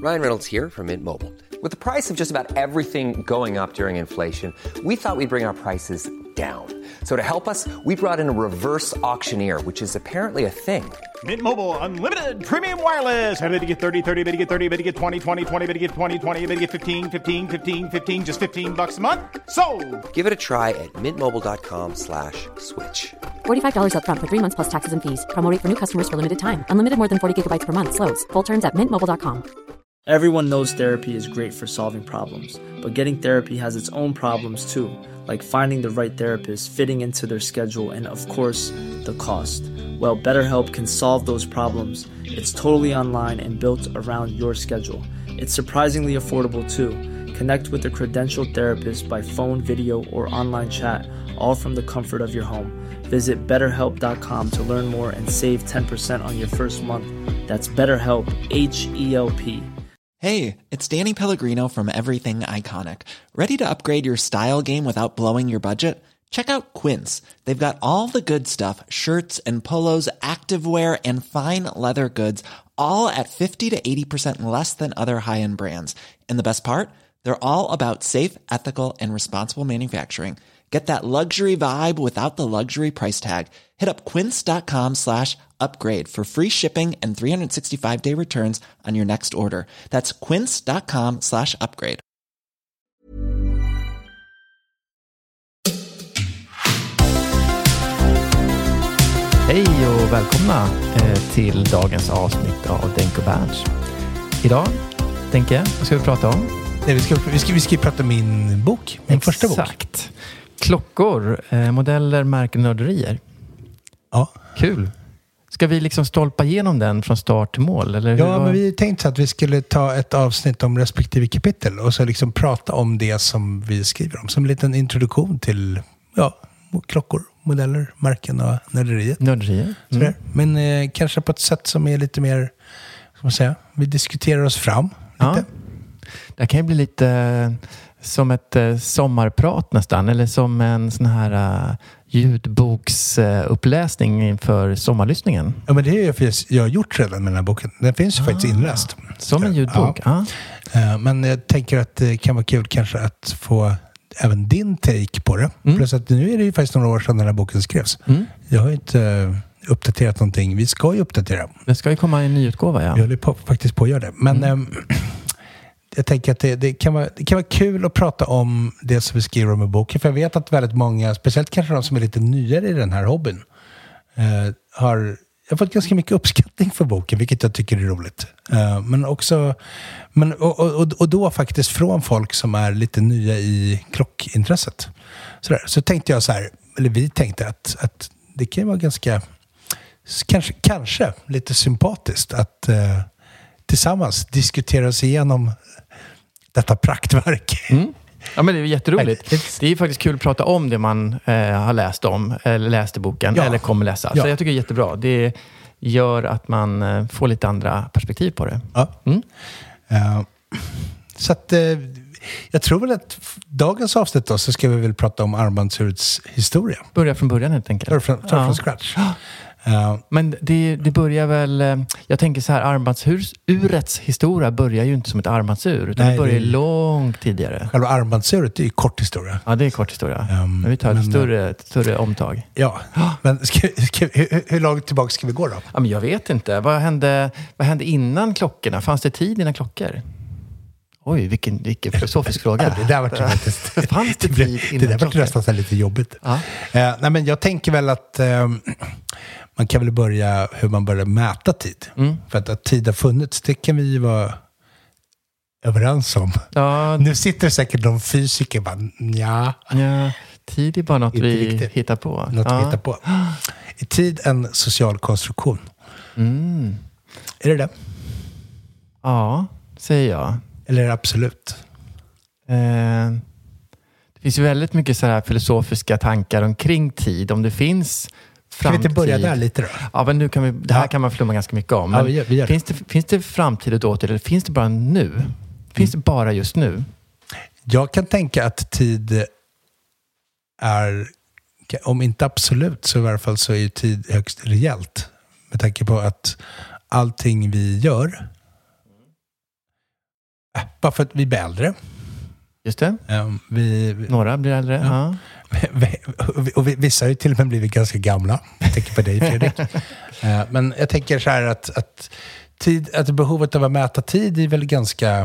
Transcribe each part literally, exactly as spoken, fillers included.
Ryan Reynolds here from Mint Mobile. With the price of just about everything going up during inflation, we thought we'd bring our prices down. So to help us, we brought in a reverse auctioneer, which is apparently a thing. Mint Mobile Unlimited Premium Wireless. How to get thirty, thirty, how to get thirty, how to get twenty, twenty, twenty, how to get twenty, twenty, how to get fifteen, fifteen, fifteen, fifteen, just fifteen bucks a month? Sold! Give it a try at mintmobile.com slash switch. forty-five dollars up front for three months plus taxes and fees. Promo rate for new customers for limited time. Unlimited more than forty gigabytes per month. Slows full terms at mint mobile dot com. Everyone knows therapy is great for solving problems, but getting therapy has its own problems too, like finding the right therapist, fitting into their schedule, and of course, the cost. Well, BetterHelp can solve those problems. It's totally online and built around your schedule. It's surprisingly affordable too. Connect with a credentialed therapist by phone, video, or online chat, all from the comfort of your home. Visit better help dot com to learn more and save ten percent on your first month. That's BetterHelp, H E L P. Hey, it's Danny Pellegrino from Everything Iconic. Ready to upgrade your style game without blowing your budget? Check out Quince. They've got all the good stuff, shirts and polos, activewear, and fine leather goods, all at fifty to eighty percent less than other high-end brands. And the best part? They're all about safe, ethical, and responsible manufacturing. Get that luxury vibe without the luxury price tag. Hit up quince.com slash upgrade for free shipping and three sixty-five day returns on your next order. That's quince.com slash upgrade. Hej och välkomna till dagens avsnitt av Denk och Berns. Idag, Denke, vad ska vi prata om? Nej, vi ska, vi ska, vi ska prata om min bok, min Exakt. första bok. Exakt. Klockor, eh, modeller, märken, nörderier. Ja. Kul. Ska vi liksom stolpa igenom den från start till mål? Eller ja, hur? Men vi tänkte att vi skulle ta ett avsnitt om respektive kapitel och så liksom prata om det som vi skriver om. Som en liten introduktion till ja, klockor, modeller, märken och nörderiet. Nörderier. Mm. Men eh, kanske på ett sätt som är lite mer, ska man säga, vi diskuterar oss fram lite. Ja. Det kan ju bli lite eh, som ett eh, sommarprat nästan. Eller som en sån här eh, ljudboksuppläsning inför sommarlyssningen. Ja, men det är ju för jag har gjort redan med den här boken. Den finns ju ah, faktiskt inläst. Som en ljudbok? Ja. Ah. Men jag tänker att det kan vara kul kanske att få även din take på det. Mm. Plus att nu är det ju faktiskt några år sedan den här boken skrevs. Mm. Jag har ju inte uppdaterat någonting. Vi ska ju uppdatera. Det ska ju komma en ny utgåva, ja. Jag håller på, faktiskt på att göra det. Men mm. äm, jag tänker att det, det, kan vara, det kan vara kul att prata om det som vi skriver om i boken. För jag vet att väldigt många, speciellt kanske de som är lite nyare i den här hobbyn, eh, har jag har fått ganska mycket uppskattning för boken, vilket jag tycker är roligt. Uh, men också, men, och, och, och då faktiskt från folk som är lite nya i klockintresset. Så, där. Så tänkte jag så här, eller vi tänkte att, att det kan vara ganska, kanske, kanske lite sympatiskt att uh, tillsammans diskutera oss igenom detta praktverk. Mm. Ja, men det är jätteroligt. Det är ju faktiskt kul att prata om det man eh, har läst om, eller läst i boken, ja. eller kommer läsa. Ja. Så jag tycker det är jättebra. Det gör att man eh, får lite andra perspektiv på det. Ja. Mm. Uh, så att, uh, jag tror väl att dagens avsnitt då, så ska vi väl prata om armbandsurets historia. Börja från början helt enkelt. Börja från, från, ja. från scratch. Uh, Men det, det börjar väl, jag tänker så här, armbandsurets historia börjar ju inte som ett armbandsur, utan nej, det börjar det, långt tidigare. Själva armbandsuret är ju kort historia. Ja, det är kort historia. Um, men vi tar ett men, större, ett större omtag. Ja, men ska, ska, hur, hur långt tillbaka ska vi gå då? Ja, men jag vet inte. Vad hände, vad hände innan klockorna? Fanns det tid innan klockor? Oj, vilken, vilken filosofisk fråga. Ja, det där var faktiskt fanns det tid innan det där var nästan lite jobbigt. Ja. Uh, nej, men jag tänker väl att uh, man kan väl börja hur man börjar mäta tid. Mm. För att, att tid har funnits, det kan vi ju vara överens om. Ja. Nu sitter det säkert de fysiker bara, nja. Ja, tid är bara något vi riktigt. hittar på. Något ja. vi hittar på. Är tid en social konstruktion? Mm. Är det det? Ja, säger jag. Eller är det absolut? Eh, det finns ju väldigt mycket så här filosofiska tankar omkring tid. Om det finns framtid. Kan vi inte börja där lite då? Ja, men nu kan vi, det här ja. kan man flumma ganska mycket om. Men ja, vi gör, vi gör finns, det, finns det framtid och dåtid, eller finns det bara nu? Finns mm. det bara just nu? Jag kan tänka att tid är, om inte absolut, så i alla fall så är tid högst rejält. Med tanke på att allting vi gör bara för att vi blir äldre. Just det. Um, vi, Några blir äldre, ja. ja. Och vissa har ju till och med blivit ganska gamla. Jag tänker på dig, Fredrik. uh, men jag tänker så här att, att, tid, att behovet av att mäta tid är väl ganska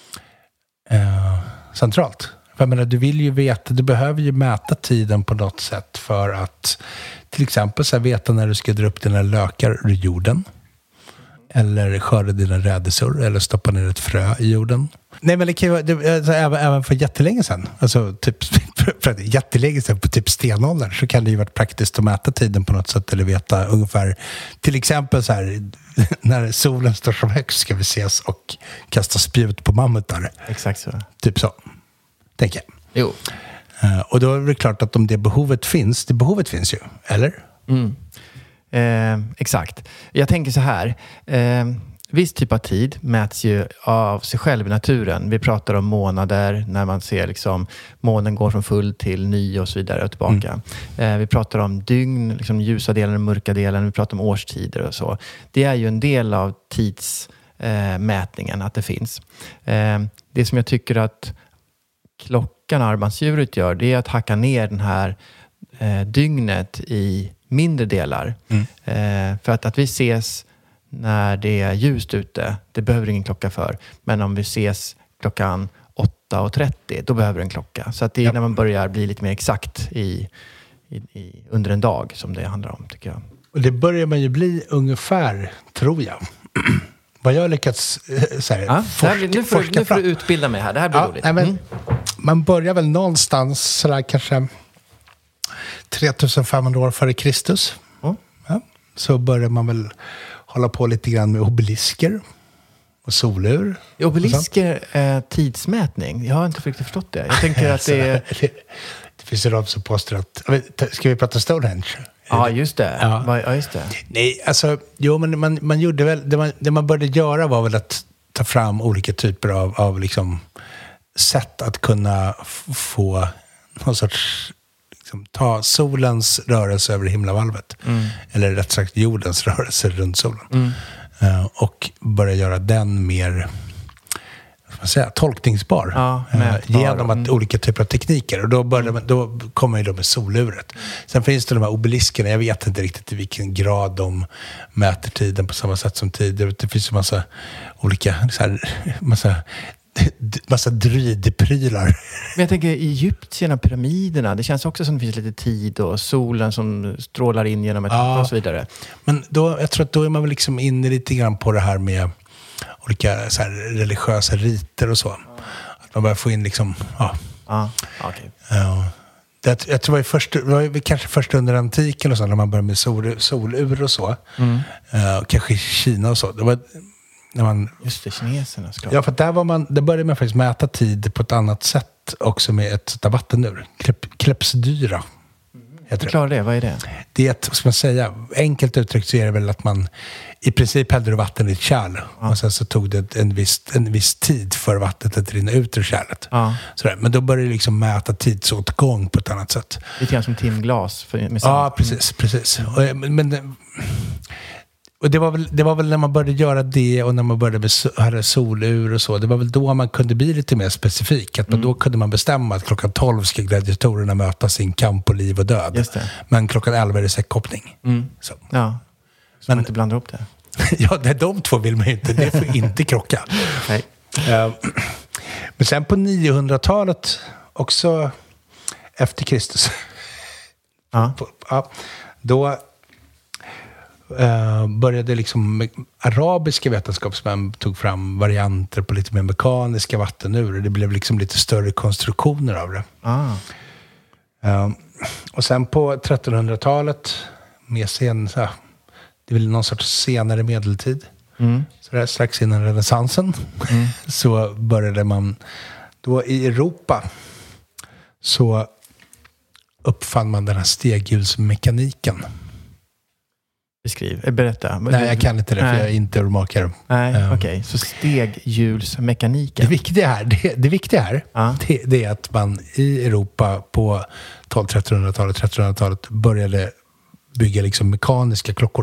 uh, centralt. För jag menar, du vill ju veta, du behöver ju mäta tiden på något sätt för att till exempel så här, veta när du ska dra upp dina lökar ur jorden. Eller skörda dina rädisor eller stoppa ner ett frö i jorden. Nej, men det kan ju det, alltså, även, även för jättelänge sedan. Alltså typ för att jättelänge sedan på typ stenåldern så kan det ju vara praktiskt att mäta tiden på något sätt eller veta ungefär, till exempel så här, när solen står som högst ska vi ses och kasta spjut på mammutar. Exakt så. Typ så, tänker jag. Jo. Uh, och då är det klart att om det behovet finns, det behovet finns ju, eller? Mm. Eh, exakt. Jag tänker så här. Eh, viss typ av tid mäts ju av sig själv i naturen. Vi pratar om månader när man ser liksom månen går från full till ny och så vidare och tillbaka. Mm. Eh, vi pratar om dygn, liksom ljusa delen och mörka delen. Vi pratar om årstider och så. Det är ju en del av tidsmätningen eh, att det finns. Eh, det som jag tycker att klockan, armbandsdjuret, gör, det är att hacka ner den här eh, dygnet i mindre delar. Mm. Eh, för att, att vi ses när det är ljust ute, det behöver ingen klocka för. Men om vi ses klockan åtta och trettio, då behöver en klocka. Så att det är ja. när man börjar bli lite mer exakt i, i, i, under en dag som det handlar om, tycker jag. Och det börjar man ju bli ungefär, tror jag. Vad jag har lyckats så här, ja, forska, blir, nu, får, nu får du utbilda mig här, det här blir ja, roligt. Nej, men, mm. Man börjar väl någonstans sådär kanske trefemhundra år före Kristus. Mm. Ja, så börjar man väl hålla på lite grann med obelisker och solur. Obelisker är tidsmätning. Jag har inte riktigt förstått det. Jag tänker att det är... Det finns ju de som påstår att... Ska vi prata Stonehenge? Ja, just det. Ja. Ja, just det. Nej, alltså... Jo, men man, man gjorde väl... Det man, det man började göra var väl att ta fram olika typer av, av liksom sätt att kunna f- få någon sorts... Liksom, ta solens rörelse över himlavalvet. Mm. Eller rätt sagt jordens rörelse runt solen. Mm. Uh, och börja göra den mer... Man säga, tolkningsbar ja, uh, genom att mm. olika typer av tekniker. Och då, började man, då kommer ju då med soluret. Sen finns det de här obeliskerna. Jag vet inte riktigt i vilken grad de mäter tiden på samma sätt som tid. Det finns ju massa olika så här, massa, massa druidprylar. Men jag tänker Egyptierna, pyramiderna. Det känns också som det finns lite tid och solen som strålar in genom ett ja, och så vidare. Men då, jag tror att då är man väl liksom inne lite grann på det här med olika så här religiösa riter och så. Att man börjar få in liksom, ja. Ja, okej. Ja. Det, jag tror det var, först, det var kanske först under antiken och så, när man började med sol, solur och så. Mm. Uh, kanske i Kina och så. Det var när man... Just det, kineserna ska. Ja, för där, var man, där började man faktiskt mäta tid på ett annat sätt också med ett vattenur. Klep, klepsdyra. Förklara det, vad är det? Det är ett, ska man säga, enkelt uttryckt så är det väl att man i princip hällde vatten i ett kärl. Ja. Och sen så tog det en viss, en viss tid för vattnet att rinna ut ur kärlet. Ja. Sådär. Men då började det liksom mäta tidsåtgång på ett annat sätt. Lite grann som timglas. För, med ja, precis. precis. Mm. Och, men, och det, var väl, det var väl när man började göra det och när man började med solur och så. Det var väl då man kunde bli lite mer specifik. Att mm. Då kunde man bestämma att klockan tolv ska gladiatorerna möta sin kamp på liv och död. Just det. Men klockan elva är det säckkoppning. Mm. Så. Ja, så men, man inte blandar upp det. Ja, det, de två vill man ju inte. Det får inte krocka. Nej. Uh, men sen på niohundratalet, också efter Kristus. Ja. På, ja, då... Uh, började liksom arabiska vetenskapsmän tog fram varianter på lite mer mekaniska vattenur. Det blev liksom lite större konstruktioner av det. Ah. Uh, och sen på trettonhundratalet med sen, så, det är väl någon sorts senare medeltid. Mm. Så där, strax innan renässansen mm. så började man då i Europa så uppfann man den här steghjulsmekaniken. Beskriv, berätta. Nej, jag kan inte det, för Nej. jag är inte urmakare. Nej, um, okej. Okay. Så steghjulsmekaniken. Det viktiga här, det, det, viktiga här ah. det, det är att man i Europa på tolv-trettonhundratalet, trettonhundratalet började bygga liksom mekaniska klockor.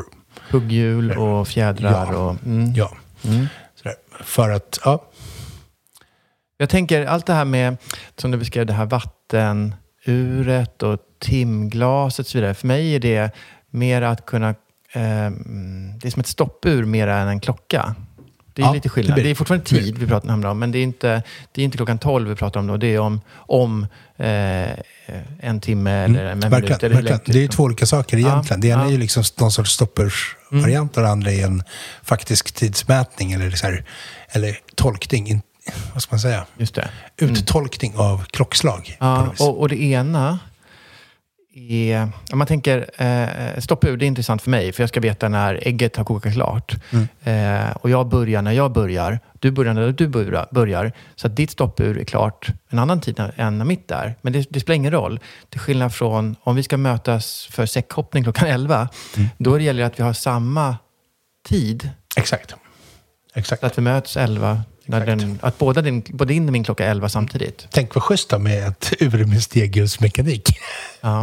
Hugghjul och fjädrar. Ja, och, mm. ja. Mm. Sådär. För att, ja. Jag tänker allt det här med, som du beskrev, det här vattenuret och timglaset och så vidare. För mig är det mer att kunna, eh, det är som ett stoppur mer än en klocka. Det är ja, lite skillnad. Det, det är fortfarande tid vi pratar om, men det är inte, det är inte klockan tolv vi pratar om då. Det är om, om eh, en timme eller en mm, minut. Eller verkligen. Det är ju två olika saker egentligen. Ja, det ena ja. är ju liksom någon sorts stoppursvariant mm. och det andra är en faktisk tidsmätning eller, så här, eller tolkning. Vad ska man säga? Just det. Mm. Uttolkning av klockslag. Ja, och, och det ena är, om man tänker, eh, stoppur, det är intressant för mig, för jag ska veta när ägget har kokat klart. Mm. Eh, och jag börjar när jag börjar, du börjar när du börjar, så att ditt stoppur är klart en annan tid än när mitt är. Men det, det spelar ingen roll. Till skillnad från, om vi ska mötas för säckhoppning klockan elva, mm. då gäller det att vi har samma tid. Exakt. Exakt. Så att vi möts elva. När den, att båda din, både din och min klocka är elva samtidigt. Tänk vad schysst då med ett ur med steghjulsmekanik. Ja.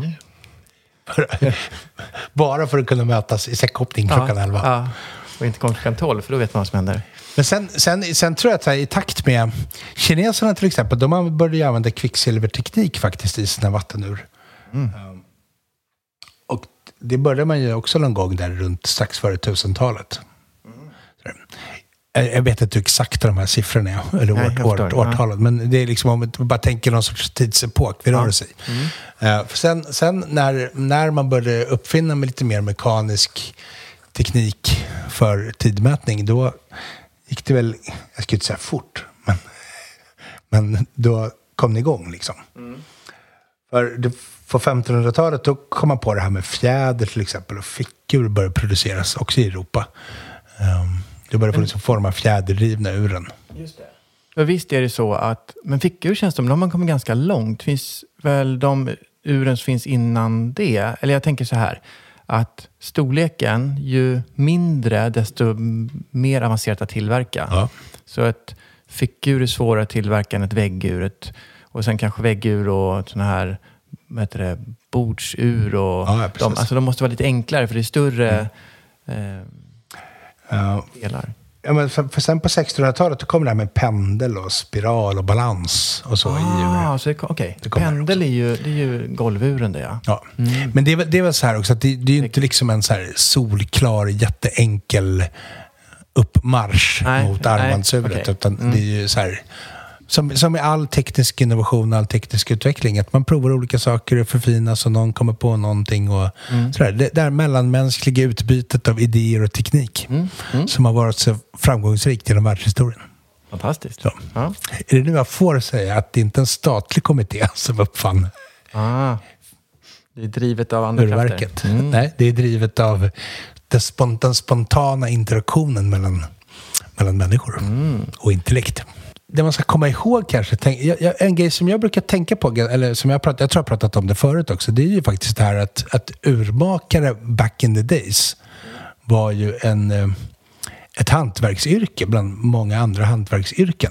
Bara för att kunna mötas i säckhoppning klockan ja, elva. Ja. Och inte klockan tolv, för då vet man vad som händer. Men sen, sen, sen tror jag att här, i takt med kineserna till exempel, de började använda kvicksilverteknik faktiskt i sina vattenur. Mm. Um, och det började man ju också någon gång där runt strax före tusentalet. Mm. Jag vet inte exakt de här siffrorna är, eller Nej, år, år, årtalet, ja. Men det är liksom om man bara tänker någon sorts tidsepok vi rör oss i. Mm. Uh, för sen sen när, när man började uppfinna med lite mer mekanisk teknik för tidmätning, då gick det väl, jag skulle inte säga fort, men, men då kom det igång liksom. Mm. För det, på femtonhundratalet då kom man på det här med fjäder till exempel, och fickur började produceras också i Europa. Um, Det börjar få liksom forma fjäderdrivna uren. Just det. Men visst är det så att, men fickur känns som, de har kommit ganska långt. Finns väl de uren som finns innan det? Eller jag tänker så här, att storleken, ju mindre desto mer avancerat att tillverka. Ja. Så ett fickur är svårare att tillverka än ett väggur. Och sen kanske väggur och såna här, vad heter det, bordsur och ja, de, alltså de måste vara lite enklare för det är större mm. eh, Ja. delar. Ja, men för, för sen på sextonhundratalet då kommer det här med pendel och spiral och balans och så. Ah, så det, okay. det pendel är ju, det är ju golvuren det, ja. ja. Mm. Men det är, det är väl så här också att det, det är ju inte liksom en så här solklar, jätteenkel uppmarsch nej, mot armbandsuret, okay. utan mm. det är ju så här som, som med all teknisk innovation och all teknisk utveckling, att man provar olika saker och förfinas och någon kommer på någonting och mm. sådär. Det där mellanmänskliga utbytet av idéer och teknik mm. Mm. som har varit så framgångsrikt genom världshistorien. Fantastiskt. Så. Ja. Är det nu jag får säga att det inte är en statlig kommitté som uppfann ah. det är drivet av andra krafter? Mm. Nej, det är drivet av den spontana interaktionen mellan, mellan människor mm. och intellekt. Det man ska komma ihåg kanske, tänk, jag, jag, en grej som jag brukar tänka på, eller som jag, pratat, jag tror jag pratat om det förut också, det är ju faktiskt det här att, att urmakare back in the days var ju en, ett hantverksyrke bland många andra hantverksyrken.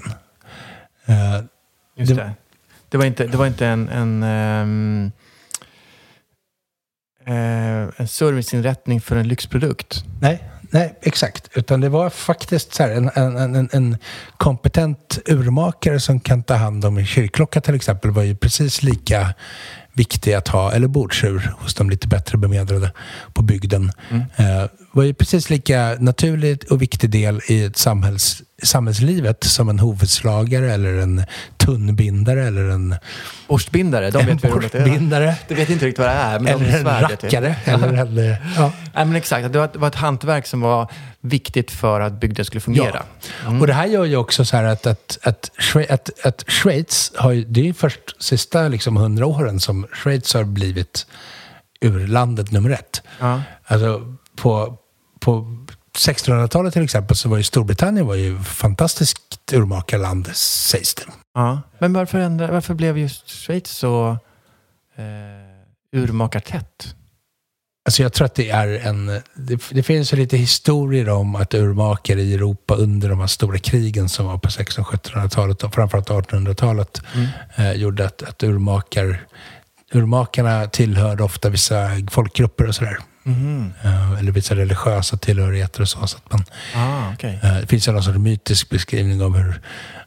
Uh, Just det. Det, det, var, inte, det var inte en, en, um, uh, en serviceinrättning för en lyxprodukt. Nej. Nej, exakt. Utan det var faktiskt så här, en, en, en, en kompetent urmakare som kan ta hand om en kyrkklocka till exempel var ju precis lika viktig att ha, eller bordsur hos de lite bättre bemedlade på bygden. Mm. Eh, var ju precis lika naturlig och viktig del i ett samhälls, samhällslivet som en hovslagare eller en tunnbindare eller en borstbindare. De en vet borstbindare. Det vet inte riktigt vad det är. Men eller de en rackare. Eller en, ja. Nej, men exakt. Det var, det var ett hantverk som var viktigt för att bygden skulle fungera. Ja. Mm. Och det här gör ju också så här att, att, att, att, att Schweiz har ju, det är ju först sista liksom hundra åren som Schweiz har blivit urlandet nummer ett. Ja. Alltså på, på sextonhundratalet till exempel så var ju Storbritannien var ju fantastiskt urmakarland, sägs det. Ja. Men varför, ändra, varför blev just Schweiz så eh, urmakartätt? Alltså jag tror att det är en... Det, det finns ju lite historier om att urmakare i Europa under de här stora krigen som var på sextonhundra- och sjuttonhundratalet och framförallt artonhundratalet mm. eh, gjorde att, att urmakar, urmakarna tillhörde ofta vissa folkgrupper och sådär. Mm. Eh, eller vissa religiösa tillhörigheter och så. så att man, ah, okay. eh, det finns ju någon sorts mytisk beskrivning om hur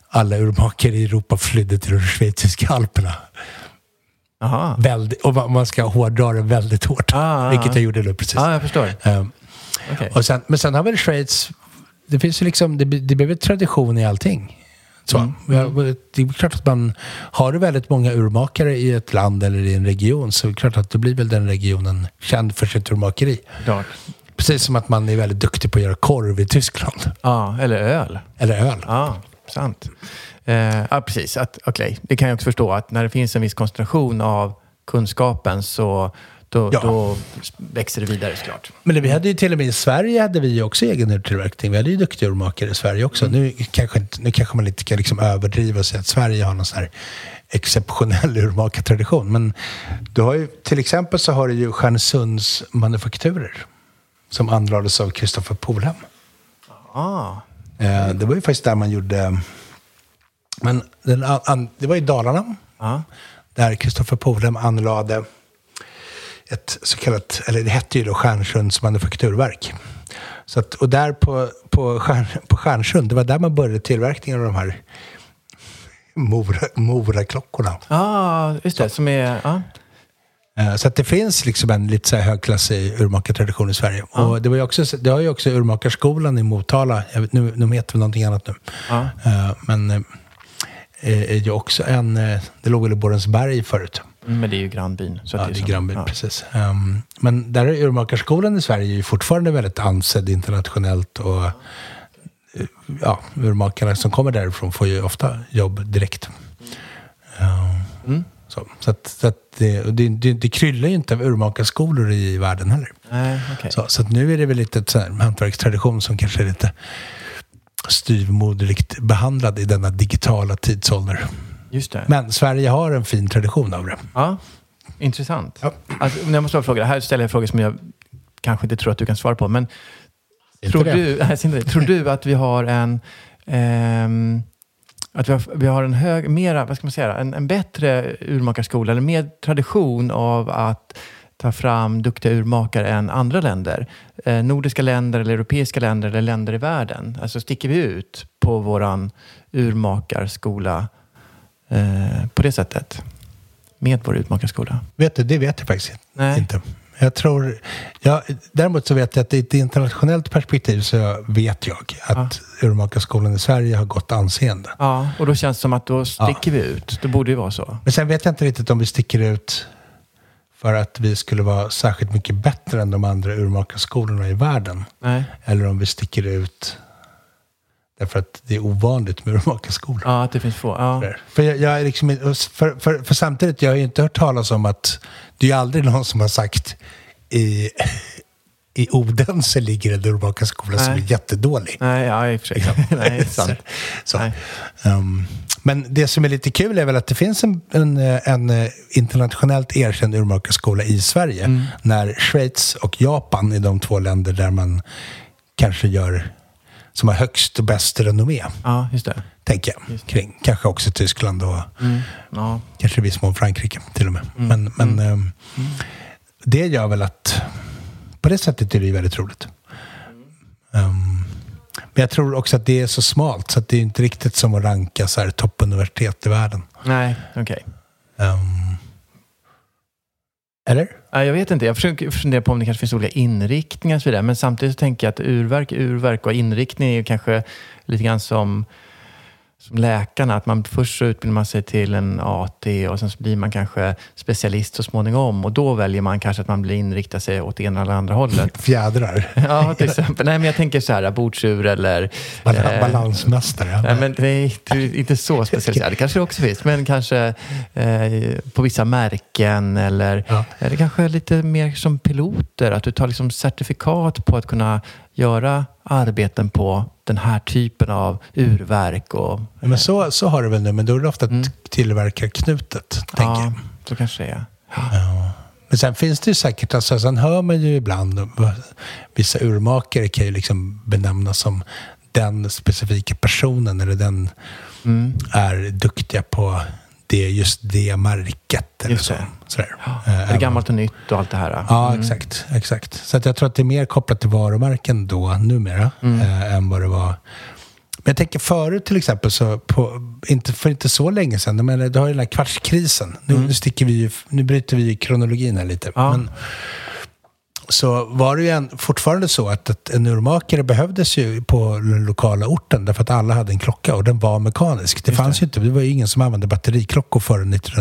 alla urmakare i Europa flydde till de schweiziska alperna. Aha. Väldigt, och man ska hårdra det väldigt hårt. Ah, vilket jag gjorde nu precis. Ja, ah, jag förstår. Um, okay. och sen, men sen har väl Schweiz, det finns ju liksom, det, det blev en tradition i allting. Så, mm. Det är klart att man har väldigt många urmakare i ett land eller i en region, så är det klart att då blir väl den regionen känd för sitt urmakeri. Ja. Precis som att man är väldigt duktig på att göra korv i Tyskland. Ja, eller öl. Eller öl. Ja, sant. Eh, ja, precis. Att, okay. Det kan jag också förstå, att när det finns en viss koncentration av kunskapen så då, ja. då växer det vidare såklart. Men det, vi hade ju till och med i Sverige hade vi ju också egen urtillverkning. Vi hade ju duktiga urmakare i Sverige också. Mm. Nu, kanske, nu kanske man inte kan liksom överdriva och säga att Sverige har någon sån här exceptionell urmakartradition. Men du har ju, till exempel så har du ju Stjärnsunds manufakturer som anlades av Kristoffer Polhem. Ah. Eh, det var ju faktiskt där man gjorde... Men den, an, det var i Dalarna. Ah. Där Kristoffer Polhem anlade ett så kallat, eller det hette ju då Stjärnsunds manufakturverk. Så att, och där på, på, Stjärn, på Stjärnsund, det var där man började tillverkningen av de här Mora, Mora-klockorna. Ja, ah, just det, så. Som är... Ah. Så att det finns liksom en lite så här högklassig urmakartradition i Sverige. Ah. Och det var ju också, det har ju också urmakarskolan i Motala. Jag vet, nu, nu heter det någonting annat nu. Ah. Men är ju också en, det låg väl i Borensberg förut. Men det är ju grannbyn. Så ja, det är, det är som, grannbyn, ja. precis. Um, men där är urmakarskolan i Sverige ju fortfarande väldigt ansedd internationellt. Och ja, urmakarna som kommer därifrån får ju ofta jobb direkt. Um, mm. Så, så, att, så att det, det, det, det kryllar ju inte av urmakarskolor i världen heller. Nej, okay. så, så att nu är det väl lite så här hantverkstradition som kanske är lite styvmoderligt behandlad i denna digitala tidsålder. Just det. Men Sverige har en fin tradition av det. Ja, intressant. Ja. Alltså, jag måste fråga, här ställer jag frågor som jag kanske inte tror att du kan svara på, men tror du, nej, tror du att vi har en ehm, att vi har, vi har en hög, mera, vad ska man säga, en, en bättre urmakarskola eller mer tradition av att ta fram duktiga urmakare än andra länder? Eh, nordiska länder eller europeiska länder eller länder i världen. Alltså sticker vi ut på våran urmakarskola eh, på det sättet? Med vår urmakarskola? Vet du, det vet jag faktiskt Nej. inte. Jag tror, ja, däremot så vet jag att i ett internationellt perspektiv så vet jag att ja. urmakarskolan i Sverige har gått anseende. Ja, och då känns det som att då sticker ja. vi ut. Det borde ju vara så. Men sen vet jag inte riktigt om vi sticker ut för att vi skulle vara särskilt mycket bättre än de andra urmakarskolorna i världen. Nej. Eller om vi sticker ut därför att det är ovanligt med urmakarskolor. Ja, att det finns få. Ja. För, jag, jag är liksom, för, för, för samtidigt, jag har ju inte hört talas om att det är aldrig någon som har sagt i, i Odense ligger en urmakarskola som är jättedålig. Nej, ja, i och för sig. Nej, sant. så, Nej. Um, men det som är lite kul är väl att det finns en, en, en internationellt erkänd urmakarskola i Sverige. Mm. När Schweiz och Japan är de två länder där man kanske gör som har högst och bäst renommé. Ja, just det. Tänker jag. Kring. Kanske också Tyskland och mm. ja. kanske viss mån Frankrike till och med. Mm. Men, men mm. Um, mm. det gör väl att på det sättet är det ju väldigt roligt. Um, men jag tror också att det är så smalt så att det är inte riktigt som att ranka så här toppuniversitet i världen. Nej, okej. Okay. Um, eller? Jag vet inte, jag försöker fundera på om det kanske finns olika inriktningar och så vidare. Men samtidigt så tänker jag att urverk, urverk och inriktning är kanske lite grann som, som läkarna. Att man först så utbildar man sig till en A T och sen så blir man kanske specialist så småningom. Och då väljer man kanske att man blir inriktad sig åt ena eller andra hållet. Fjädrar. Ja, till exempel. Nej, men jag tänker så här, bordsur eller... Bal- eh, balansmästare. Nej, men det är inte så specialiserat. Det kanske det också finns. Men kanske eh, på vissa märken eller, ja. eller kanske lite mer som piloter. Att du tar liksom certifikat på att kunna göra arbeten på den här typen av urverk. Och, ja, men så, så har det väl nu, men då är det ofta mm. tillverkarknutet, ja, tänker jag. Så kanske det är. Ja. Ja. Men sen finns det ju säkert, alltså, sen hör man ju ibland, vissa urmakare kan ju liksom benämnas som den specifika personen eller den mm. är duktiga på det, just det märket. Eller just det. Så, sådär. Ja, det är gammalt och nytt och allt det här. Ja, mm. exakt, exakt. Så att jag tror att det är mer kopplat till varumärken då, numera, mm. äh, än vad det var. jag tänker förut till exempel, så på, inte, för inte så länge sedan, men det har ju den här kvartskrisen. Nu, mm. nu, sticker vi ju, nu bryter vi ju kronologin här lite. Ja. Men, så var det ju en, fortfarande så att, att en urmakare behövdes ju på den lokala orten, därför att alla hade en klocka och den var mekanisk. Det Just fanns det. ju inte, det var ju ingen som använde batteriklockor före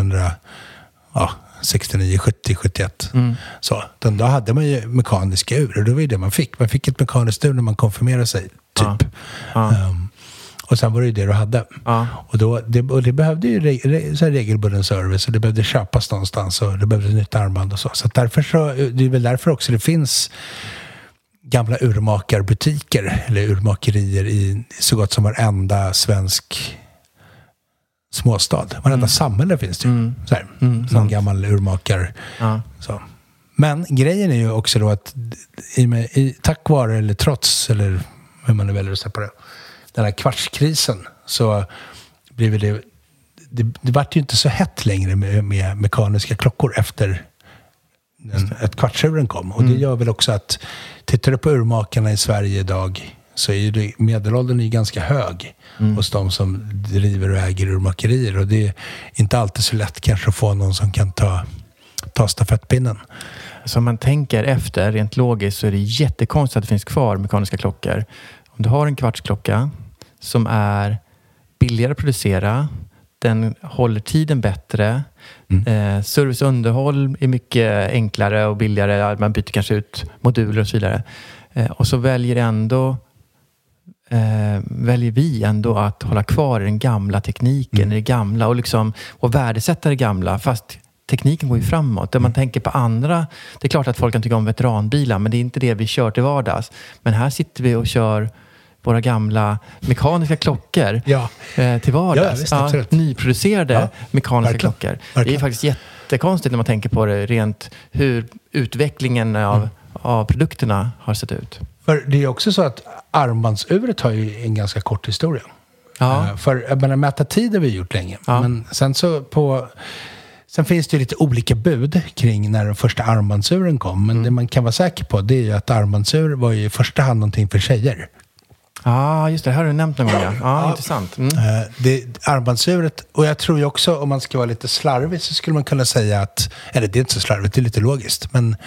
nittonhundrasextionio, sjuttio, sjuttioett. Mm. Så, då hade man ju mekaniska ur, och det var ju det man fick. Man fick ett mekaniskt ur när man konfirmerade sig, typ. Ja. Ja. Um, och sen var det ju det du hade. Ja. Och, då, det, och det behövde ju re, re, så här regelbunden service, och det behövde köpas någonstans, och det behövde nytt armband och så. Så därför så, det är väl därför också det finns gamla urmakarbutiker eller urmakerier i så gott som varenda svensk småstad. Varenda mm. samhälle finns det ju. Mm. Så här, mm, någon gammal urmakar. Ja. Så. Men grejen är ju också då att i, i, tack vare eller trots, eller hur man nu väljer att säga på det, den här kvartskrisen, så blev det, det, det var ju inte så hett längre med, med mekaniska klockor efter den, att kvartsuren kom. Och mm. det gör väl också att, tittar du på urmakarna i Sverige idag, så är det, medelåldern är ganska hög mm. hos de som driver och äger urmakerier. Och det är inte alltid så lätt kanske att få någon som kan ta, ta stafettpinnen. Så om man tänker efter, rent logiskt, så är det jättekonstigt att det finns kvar mekaniska klockor. Om du har en kvartsklocka som är billigare att producera, den håller tiden bättre, mm. eh, service och underhåll är mycket enklare och billigare, man byter kanske ut moduler och så vidare. Eh, och så väljer ändå eh, väljer vi ändå att hålla kvar i den gamla tekniken, mm. i det gamla, och, liksom, och värdesätta det gamla, fast tekniken går ju framåt. Där man tänker på andra, det är klart att folk kan tycka om veteranbilar, men det är inte det vi kör till vardags. Men här sitter vi och kör våra gamla mekaniska klockor ja. eh, till vardags. Ja, visst, ja, nyproducerade ja, mekaniska verkligen, klockor. Verkligen. Det är faktiskt jättekonstigt när man tänker på det, rent hur utvecklingen av, mm. av produkterna har sett ut. För det är också så att armbandsuret har ju en ganska kort historia. Ja. Uh, för jag menar, mäta tid har vi gjort länge. Ja. Men sen så på... Sen finns det ju lite olika bud kring när den första armbandsuren kom. Men mm. det man kan vara säker på, det är ju att armbandsur var ju i första hand någonting för tjejer. Ja, ah, just det. Det här har du nämnt någon gång. Ja, ah, ja. Intressant. Mm. Uh, det, armbandsuret, och jag tror ju också, om man ska vara lite slarvig, så skulle man kunna säga att, eller det är inte så slarvigt, det är lite logiskt, men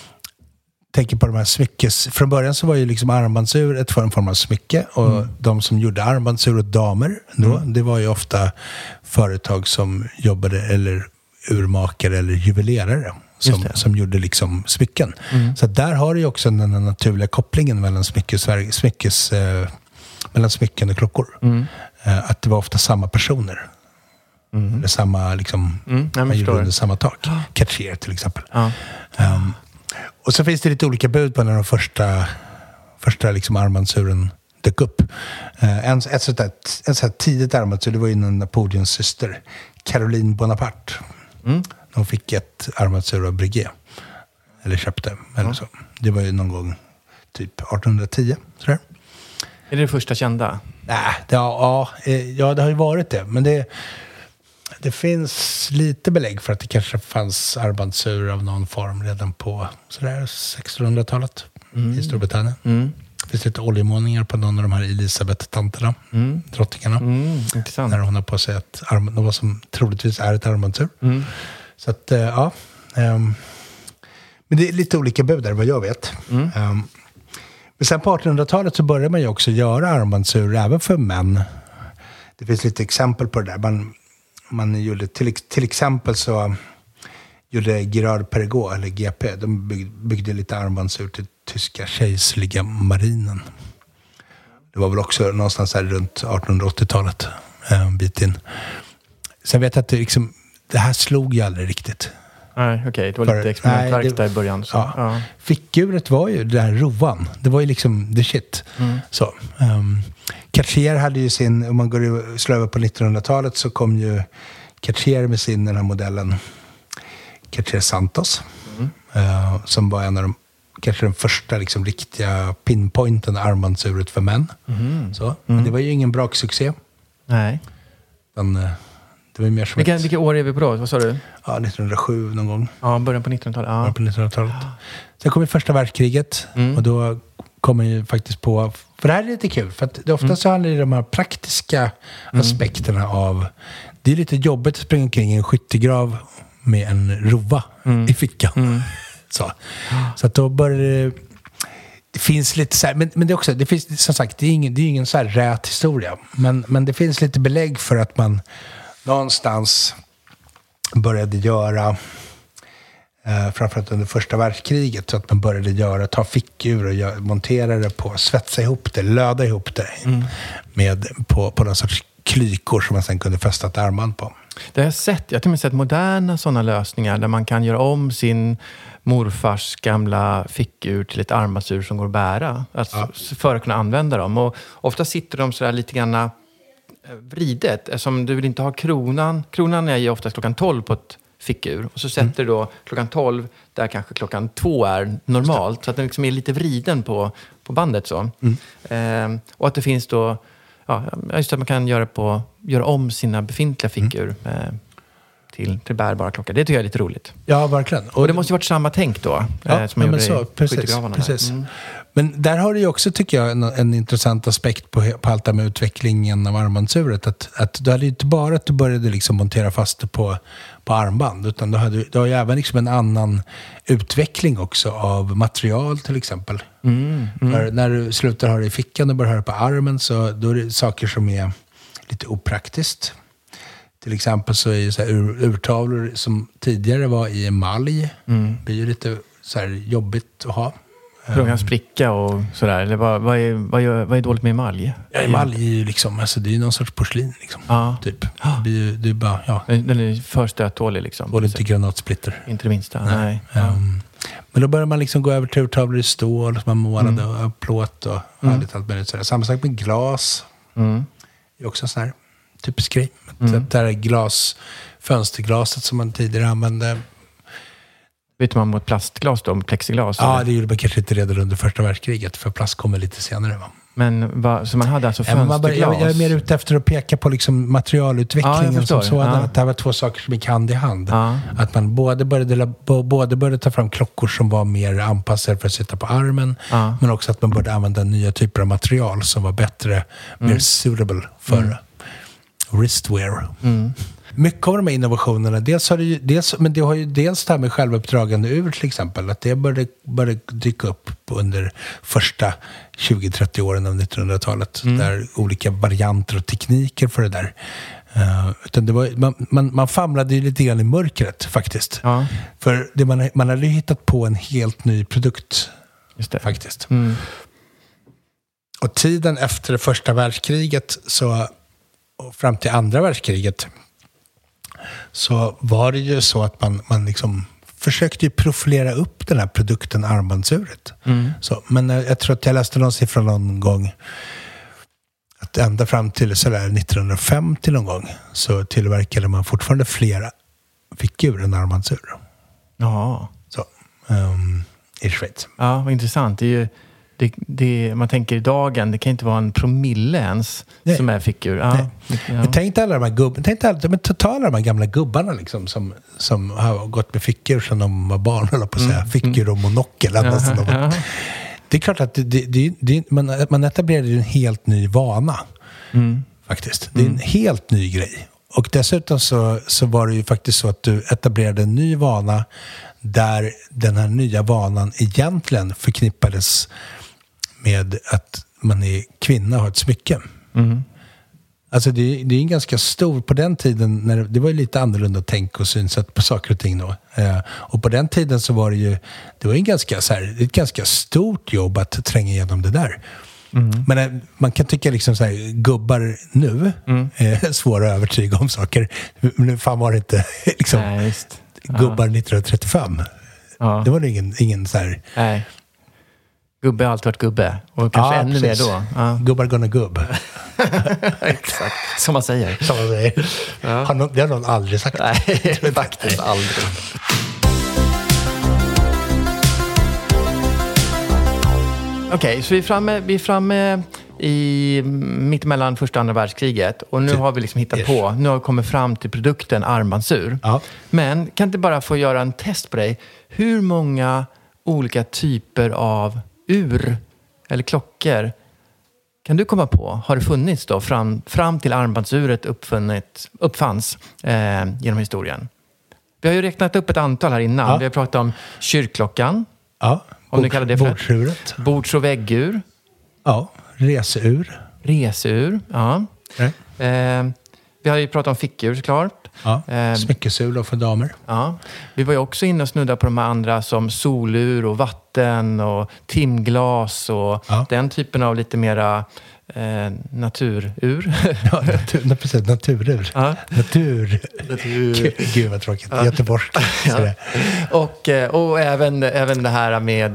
tänker på de här smyckes. Från början så var ju liksom armbandsur ett en form av smycke, och mm. de som gjorde armbandsur åt damer då, mm. det var ju ofta företag som jobbade, eller urmakare eller juvelerare som, som gjorde liksom smycken. Mm. Så där har du ju också den, den naturliga kopplingen mellan smyckes, smyckes, eh, mellan smycken och klockor. Mm. Eh, att det var ofta samma personer. Mm. Eller samma, liksom, mm. man gjorde under samma tak. Oh. Cartier till exempel. Oh. Um, och så finns det lite olika bud på när de första, första liksom armbandsuren dök upp. Uh, en ett sånt där, en sån här tidigt armbandsur, det var ju Napoleons syster, Caroline Bonaparte. Mm. De fick ett armbandsur av Breguet. Eller köpte. Eller ja. så. Det var ju någon gång typ arton tio. Sådär. Är det det första kända? Nej, det, ja, ja, det har ju varit det. Men det, det finns lite belägg för att det kanske fanns armbandsur av någon form redan på sådär sextonhundratalet mm. i Storbritannien. Mm. Det finns lite oljemålningar på någon av de här Elisabeth-tanterna, mm. drottningarna. Mm, intressant. När hon har på sig ett arm, något som troligtvis är ett armbandsur. Mm. Så att, ja. Um, men det är lite olika bud där, vad jag vet. Mm. Um, men sen på artonhundratalet så började man ju också göra armbandsur även för män. Det finns lite exempel på det där. Man, man gjorde, till, till exempel så gjorde Girard Perregaux, eller G P, de byggde, byggde lite armbandsur till tyska kejserliga marinen. Det var väl också någonstans här runt artonhundraåttiotalet, en bit in. Sen vet jag att det, liksom, det här slog ju aldrig riktigt. Nej, okej. Okay. Det var För, lite experimentverk där i början. Så. Ja. Ja. Fickuret var ju det här rovan. Det var ju liksom the shit. Mm. Så, um, Cartier hade ju sin, om man går och slår över på nittonhundratalet så kom ju Cartier med sin, den här modellen Cartier Santos. Mm. Uh, som var en av de, kanske den första liksom riktiga pinpointen armbandsuret för män. Mm. Så, men mm. det var ju ingen bra succé. Nej. Den, det var mer som vilka, ett, vilka år är vi på då? Vad sa du? Ja, nittonhundrasju någon gång. Ja, början på nittonhundratalet. Ja. Början på nittonhundratalet. Sen kom ju första världskriget. Mm. Och då kom man ju faktiskt på För det här är lite kul, för att det ofta mm. så handlar det om de här praktiska mm. aspekterna av... Det är lite jobbigt att springa omkring i en skyttegrav med en rova mm. i fickan. Mm. Så. så att då börjar det... Det finns lite så här, men, men det är också, det finns som sagt, det är ingen, det är ingen så här rät historia. Men, men det finns lite belägg för att man någonstans började göra, eh, framförallt under första världskriget, så att man började göra, ta fickur och gör, montera det på, svetsa ihop det, löda ihop det mm. med, på, på någon sorts klykor som man sen kunde fästa ett armband på. Det har jag sett, jag har till och med sett moderna sådana lösningar där man kan göra om sin morfars gamla fickur till ett armbandsur som går att bära. Alltså ja. för att kunna använda dem. Och ofta sitter de sådär lite grann vridet. Eftersom du vill inte ha kronan. Kronan är ju oftast klockan tolv på ett fickur. Och så sätter mm. du då klockan tolv där kanske klockan två är normalt. Så att den liksom är lite vriden på, på bandet så. Mm. Eh, och att det finns då... Ja, just att man kan göra, på, göra om sina befintliga fickur mm. eh, till, till bärbara klockor. Det tycker jag är lite roligt. Ja, verkligen. Och, och det måste ju varit samma tänk då. Ja, eh, som man men gjorde så, i precis. precis. Mm. Men där har det ju också, tycker jag, en, en intressant aspekt på, på allt det med utvecklingen av armbandsuret. Att, att du hade ju inte bara att du började liksom montera fast det på, på armband, utan du, hade, du har ju även liksom en annan utveckling också av material till exempel. Mm, mm. När, när du slutar ha det i fickan och börjar ha det på armen, så då är det saker som är lite opraktiskt. Till exempel så är ju så här ur, urtavlor som tidigare var i emalj. Mm. Det är ju lite så här jobbigt att ha. För de kan spricka och sådär. Eller vad, vad, är, vad, är, vad är dåligt med emalj? Ja, emalj är ju liksom, alltså det är ju någon sorts porslin liksom. Ja. Typ. Det är ju det är bara, ja. Den är för stöttålig liksom. Och inte granatsplitter. Inte det minsta, nej. nej. Um, men då börjar man liksom gå över till urtavlor i stål, som man målade mm. och plåt och mm. allt, allt möjligt sådär. Samma sak med glas. Mm. Det är också en sån här typisk grej. Mm. Det här glas, fönsterglaset som man tidigare använde. Vet man mot plastglas då, plexiglas? Ja, eller? Det gjorde man kanske inte redan under första världskriget, för plast kommer lite senare, va? Men va, så man hade alltså fönsterglas? Ja, jag, jag är mer ute efter att peka på liksom materialutvecklingen ja, som sådan. Ja. Att det här var två saker som gick hand i hand. Ja. Att man både började, både började ta fram klockor som var mer anpassade för att sitta på armen, ja. men också att man började använda nya typer av material som var bättre, mm. mer suitable för mm. wristwear. Mm. Mycket av de här innovationerna, dels har det ju, dels, men det har ju dels det här med självuppdragande ur till exempel, att det började, började dyka upp under första tjugo till trettio åren av nittonhundratalet, mm. där olika varianter och tekniker för det där. Uh, utan det var, man, man, man famlade ju lite grann i mörkret faktiskt. Ja. För det man, man hade ju hittat på en helt ny produkt. Just det. Faktiskt. Mm. Och tiden efter det första världskriget så, och fram till andra världskriget, så var det ju så att man, man liksom försökte ju profilera upp den här produkten armbandsuret. Mm. Så, men jag tror att jag läste någon siffra någon gång att ända fram till sådär nittonhundrafemtio någon gång så tillverkade man fortfarande flera fickur än armbandsur. Ja. Så, um, i Schweiz. Ja, vad intressant. Det är ju Det, det, man tänker i dagen, det kan inte vara en promille ens Nej. som är fickur. Ja. Ja. Men tänk alla de här gubbarna, tänk alla, men totala de här gamla gubbarna liksom, som, som har gått med fickur sedan de var barn, eller på att säga. Mm. Fickor och monokel. Ja, ja. Det är klart att det, det, det, man, man etablerade en helt ny vana. Mm. Faktiskt. Det är en mm. helt ny grej. Och dessutom så, så var det ju faktiskt så att du etablerade en ny vana där den här nya vanan egentligen förknippades med att man är kvinna och har ett smycke. Mm. Alltså det, det är en ganska stor, på den tiden, när det, det var ju lite annorlunda tänk och synsätt på saker och ting då. Eh, och på den tiden så var det ju, det var en ganska, så här, ett ganska stort jobb att tränga igenom det där. Mm. Men eh, man kan tycka liksom så här, gubbar nu mm. är svåra att övertyga om saker. Men fan var det inte liksom, Nej, just. gubbar ja. nittonhundratrettiofem. Ja. Det var det ingen, ingen så här... Nej. Gubbe har alltid varit gubbe. Och kanske ja, ännu precis. mer då. Ja. Gubbar gonna gubb. Exakt. Som man säger. Som man säger. Ja. Har någon, det har någon aldrig sagt. Nej, faktiskt aldrig. Okej, okay, så vi är framme, vi är framme i mitt emellan första och andra världskriget. Och nu har vi liksom hittat yes. på, nu har vi kommit fram till produkten armbandsur. Ja. Men kan inte bara få göra en test på dig? Hur många olika typer av ur eller klockor kan du komma på, har det funnits då fram, fram till armbandsuret uppfunnit, uppfanns eh, genom historien? Vi har ju räknat upp ett antal här innan. Ja. Vi har pratat om kyrkklockan. Ja, om Bord, du kallar det för bordsuret. Bords- och väggur. Ja, reseur. Reseur, ja. Eh, vi har ju pratat om fickur såklart. Ja, eh, smyckesulor för damer. Ja. Vi var ju också inne och snudda på de här andra som solur och vatten och timglas och ja. den typen av lite mera eh, naturur. Ja, natur, precis, naturur. Ja. Natur. Natur. Gud vad tråkigt. Ja. Göteborgsk. Ja. Och, och även, även det här med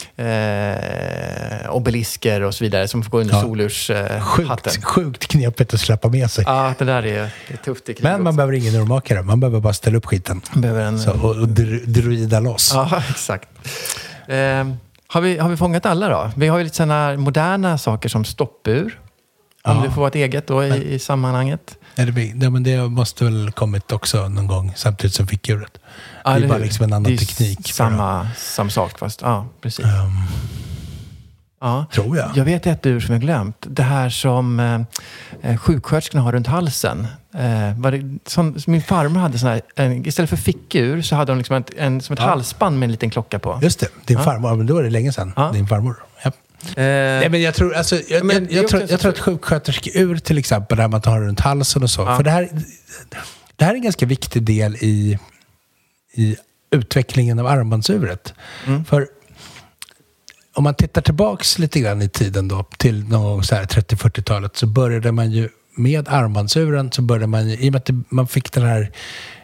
eh, obelisker och så vidare som får gå under ja. solurs-hatten. Sjukt, sjukt knepigt att släppa med sig. Ja, det där är, det är tufft. Det Men man också. behöver ingen urmakare. Man behöver bara ställa upp skiten. Behöver en, så, och och dru, druida loss. Ja, exakt. Eh, Har vi, har vi fångat alla då? Vi har ju lite sådana moderna saker som stoppur. Om ja. det får vara ett eget då i, i sammanhanget. Ja, det, ja, men det måste väl kommit också någon gång samtidigt som fickuret. Ja, det är det bara liksom en annan teknik. Samma, samma sak fast, ja, precis. Um, ja. Tror jag. Jag vet ett ur som jag glömt. Det här som eh, sjuksköterskorna har runt halsen. Eh, var det, som, min farmor hade sån här, en, istället för fickur så hade hon liksom en, en, som ett ja. halsband med en liten klocka på. Just det, din ja. farmor, men då är det länge sedan. Ja. Din farmor, ja. Eh, Nej, men jag tror, alltså, jag, men jag, jag, tror, jag tror att sjuksköterskeur till exempel, där man tar runt halsen och så. Ja. För det här, det här är en ganska viktig del i, i utvecklingen av armbandsuret. Mm. För om man tittar tillbaks lite grann i tiden då, till någon så här trettio-fyrtiotalet, så började man ju med armbandsuren, så började man ju, i och med att det, man fick den här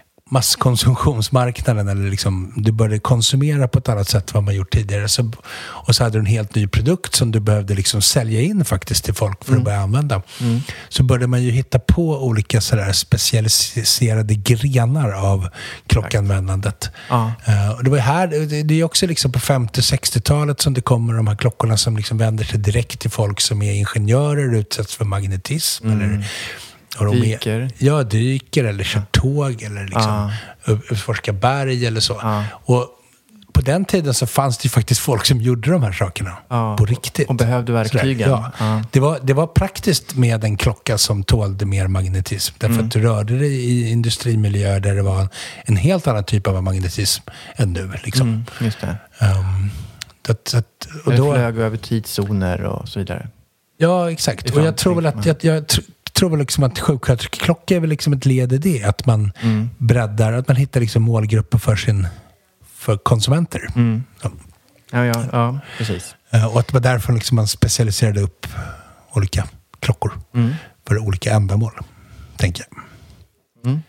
masskonsumtionsmarknaden, eller liksom du började konsumera på ett annat sätt än vad man gjort tidigare, så, och så hade du en helt ny produkt som du behövde liksom sälja in faktiskt till folk för mm. att börja använda. Mm. Så började man ju hitta på olika sådär specialiserade grenar av klockanvändandet. Ja. Uh, och det var här, det, det är också liksom på femtio-sextiotalet som det kommer de här klockorna som liksom vänder sig direkt till folk som är ingenjörer, utsätts för magnetism mm. eller och de dyker. Är, ja, dyker eller kör tåg eller liksom ah. utforskar berg eller så. Ah. Och på den tiden så fanns det ju faktiskt folk som gjorde de här sakerna ah. på riktigt. Och behövde verktygen. Ja. Ah. Det, var, det var praktiskt med en klocka som tålde mer magnetism. Därför mm. att du rörde dig i industrimiljöer där det var en, en helt annan typ av magnetism än nu. Liksom. Mm, just det. Um, det, det och då flög över tidszoner och så vidare. Ja, exakt. Och jag tror väl att... Jag, jag, Jag tror väl liksom att sjuksköterskeklocka är väl liksom ett led i det. Att man mm. breddar, att man hittar liksom målgrupper för, sin, för konsumenter. Mm. Ja, ja, ja, precis. Och att det var därför liksom man specialiserade upp olika klockor mm. för olika ändamål, tänker jag. Mm.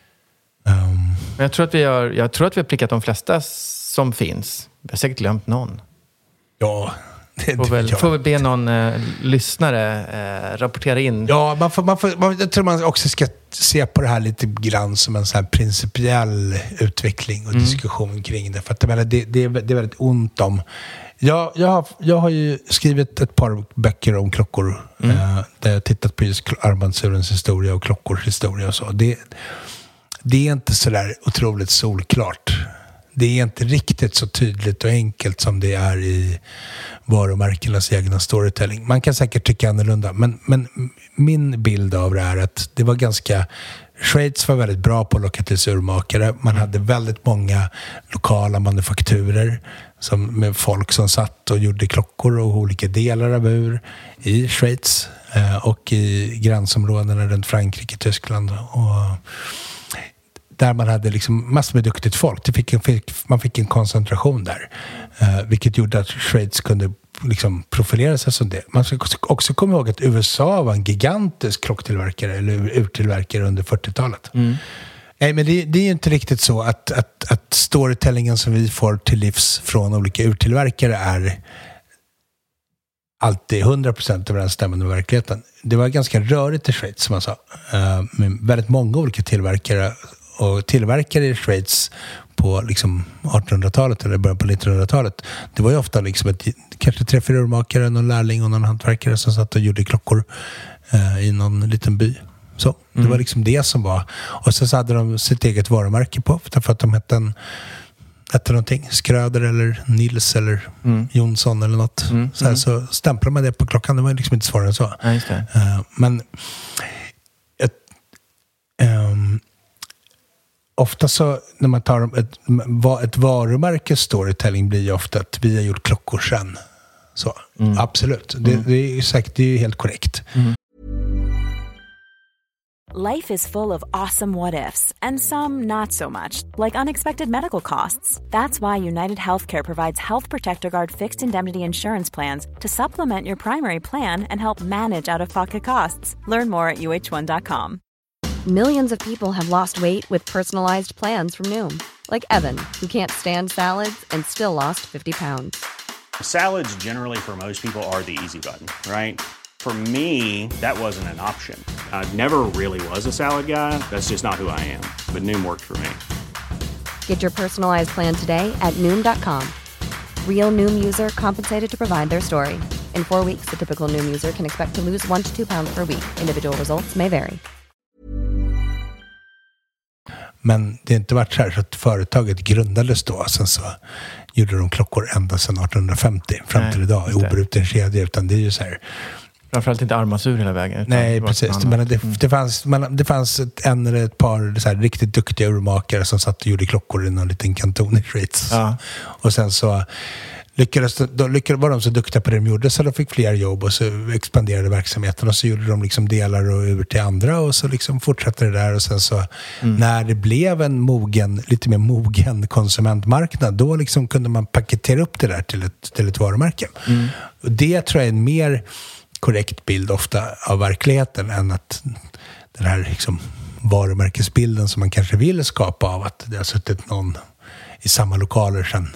Um. Men jag tror, att vi har, jag tror att vi har prickat de flesta som finns. Jag har säkert glömt någon. Ja, det, får, väl, får väl be någon eh, lyssnare eh, rapportera in. Ja, man får, man får, man, jag tror man också ska se på det här lite grann som en så här principiell utveckling och mm. diskussion kring det. För att det, det, det, är, det är väldigt ont om... Jag, jag, har, jag har ju skrivit ett par böcker om klockor mm. eh, där jag har tittat på just armbandsurens historia och klockors historia och så. Det, det är inte så där otroligt solklart. Det är inte riktigt så tydligt och enkelt som det är i varumärkenas egna storytelling. Man kan säkert tycka annorlunda, men, men min bild av det är att det var ganska... Schweiz var väldigt bra på att locka till sig urmakare. Man hade väldigt många lokala manufakturer som, med folk som satt och gjorde klockor och olika delar av ur i Schweiz eh, och i gränsområdena runt Frankrike, Tyskland och... Där man hade liksom massor med duktigt folk. Det fick en, fick, man fick en koncentration där. Eh, vilket gjorde att Schweiz kunde liksom profilera sig som det. Man ska också komma ihåg att U S A var en gigantisk klocktillverkare eller urtillverkare under fyrtiotalet. Mm. Nej, men det, det är ju inte riktigt så att, att, att storytellingen som vi får till livs från olika urtillverkare är alltid hundra procent överensstämmande med verkligheten. Det var ganska rörigt i Schweiz, som man sa. Eh, med väldigt många olika tillverkare och tillverkare i Schweiz på liksom artonhundratalet eller början på nittonhundratalet. Det var ju ofta liksom ett, kanske tre, fyra urmakare, någon lärling och någon hantverkare som satt och gjorde klockor eh, i någon liten by. Så, det mm. var liksom det som var. Och så hade de sitt eget varumärke på, därför att de hette en, hette någonting. Skröder eller Nils eller mm. Jonsson eller något. Mm. Så, här, så stämplar man det på klockan. Det var liksom inte svårare än så. Ja, just det. Uh, men ett, um, ofta så när man tar ett, ett varumärke storytelling blir ju ofta att vi har gjort klockor sen. Så, mm. absolut. Det, mm. det är ju säkert, det är ju helt korrekt. Mm. Life is full of awesome what-ifs, and some not so much, like unexpected medical costs. That's why United Healthcare provides Health Protector Guard fixed indemnity insurance plans to supplement your primary plan and help manage out-of-pocket costs. Learn more at U H one dot com. Millions of people have lost weight with personalized plans from Noom. Like Evan, who can't stand salads and still lost fifty pounds. Salads generally for most people are the easy button, right? For me, that wasn't an option. I never really was a salad guy. That's just not who I am. But Noom worked for me. Get your personalized plan today at Noom dot com. Real Noom user compensated to provide their story. In four weeks, the typical Noom user can expect to lose one to two pounds per week. Individual results may vary. Men det har inte varit så här så att företaget grundades då. Sen så gjorde de klockor ända sedan arton femtio fram Nej, till idag. I obruten kedja. Utan det är ju så här... Framförallt inte armatur hela vägen. Nej, precis. Men det, det, fanns, man, det fanns ett, en eller ett par så här, riktigt duktiga urmakare som satt och gjorde klockor i någon liten kanton i Schweiz. Ja. Och sen så lyckades, då lyckades, var de så duktiga på det de gjorde så de fick fler jobb och så expanderade verksamheten och så gjorde de liksom delar och över till andra och så liksom fortsatte det där och sen så mm. när det blev en mogen, lite mer mogen konsumentmarknad då liksom kunde man paketera upp det där till ett, till ett varumärke. Mm. Och det tror jag är en mer korrekt bild ofta av verkligheten än att den här liksom varumärkesbilden som man kanske vill skapa av att det har suttit någon i samma lokaler sedan.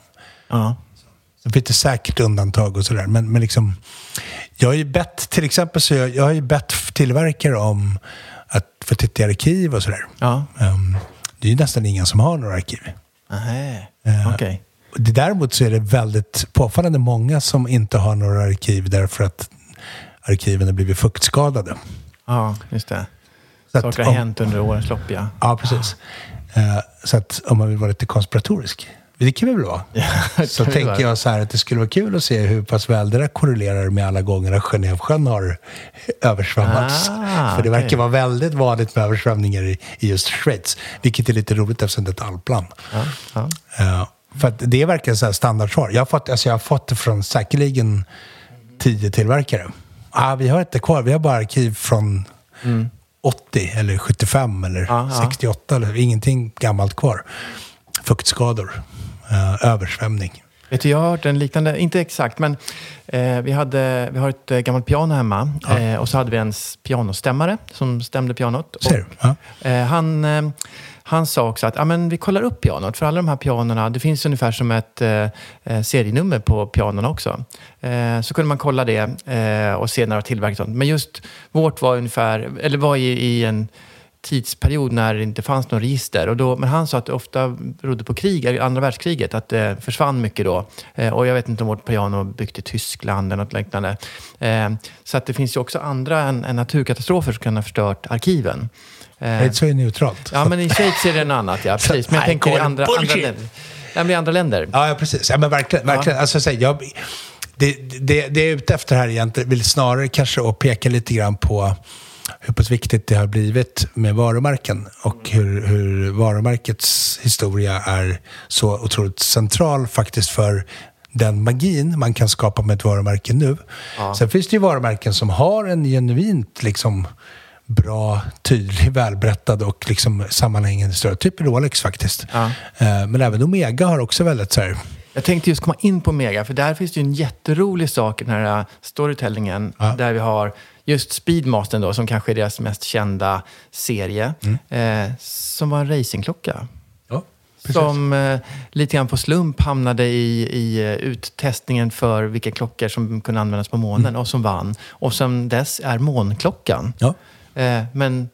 Ja. Så finns det säkert undantag och sådär. Men, men liksom, jag har ju bett, till exempel så jag, jag har ju bett tillverkare om att få titta i arkiv och sådär. Ja. Um, det är ju nästan ingen som har några arkiv. Nej, uh, okej. Okay. Däremot så är det väldigt påfallande många som inte har några arkiv därför att arkiven har blivit fuktskadade. Ja, just det. Så saker har hänt under årens lopp, ja. Ja, precis. Uh, så att om man vill vara lite konspiratorisk, det kan vi väl vara. Ja, så tänker vara. jag så här att det skulle vara kul att se hur pass väl det där korrelerar med alla gånger att Genèvesjön har översvämmats. Ah, För det verkar okay. vara väldigt vanligt med översvämningar i, i just Schweiz. Vilket är lite roligt eftersom det är ett alpland. Ja, ja. Uh, för att det är verkligen så här standardsvar. Jag har fått, alltså jag har fått det från säkerligen tio tillverkare. Ah, vi har inte kvar. Vi har bara arkiv från mm. åttio eller sjuttiofem eller ah, sextioåtta. Eller ingenting gammalt kvar. Fuktskador. Uh, översvämning. Vet du, jag har hört en liknande, inte exakt, men eh, vi, hade, vi har ett eh, gammalt piano hemma. Ja. Eh, och så hade vi en pianostämmare som stämde pianot. Ser du? Ja. Eh, han... Eh, Han sa också att ja, men vi kollar upp pianot. För alla de här pianorna, det finns ungefär som ett eh, serienummer på pianorna också. Eh, så kunde man kolla det eh, och se när det var tillverkat. Men just vårt var ungefär, eller var i, i en tidsperiod när det inte fanns någon register. Och då, men han sa att det ofta berodde på krig, andra världskriget, att det försvann mycket då. Eh, och jag vet inte om vårt piano byggt i Tyskland eller något liknande. Eh, så att det finns ju också andra än, än naturkatastrofer som kan ha förstört arkiven. Schweiz är neutralt. Ja, men i Schweiz är det en annat, ja, precis. Men jag tänker i andra, andra länder. Det blir andra länder. Ja, ja, precis. Ja, men verkligen. verkligen. Ja. Alltså, så, jag, det, det, det är ute efter här egentligen vill snarare kanske att peka lite grann på hur pass viktigt det har blivit med varumärken och hur, hur varumärkets historia är så otroligt central faktiskt för den magin man kan skapa med ett varumärke nu. Ja. Sen finns det ju varumärken som har en genuint liksom bra, tydlig, välberättad och liksom sammanhängande större. Typ Rolex faktiskt. Ja. Men även Omega har också väldigt så här... Jag tänkte just komma in på Omega, för där finns det ju en jätterolig sak i den här storytellingen. Ja. Där vi har just Speedmastern då, som kanske är deras mest kända serie. Mm. Eh, som var en racingklocka. Ja, som eh, lite grann på slump hamnade i, i uttestningen för vilka klockor som kunde användas på månen mm. och som vann. Och som dess är månklockan. Ja. Eh, men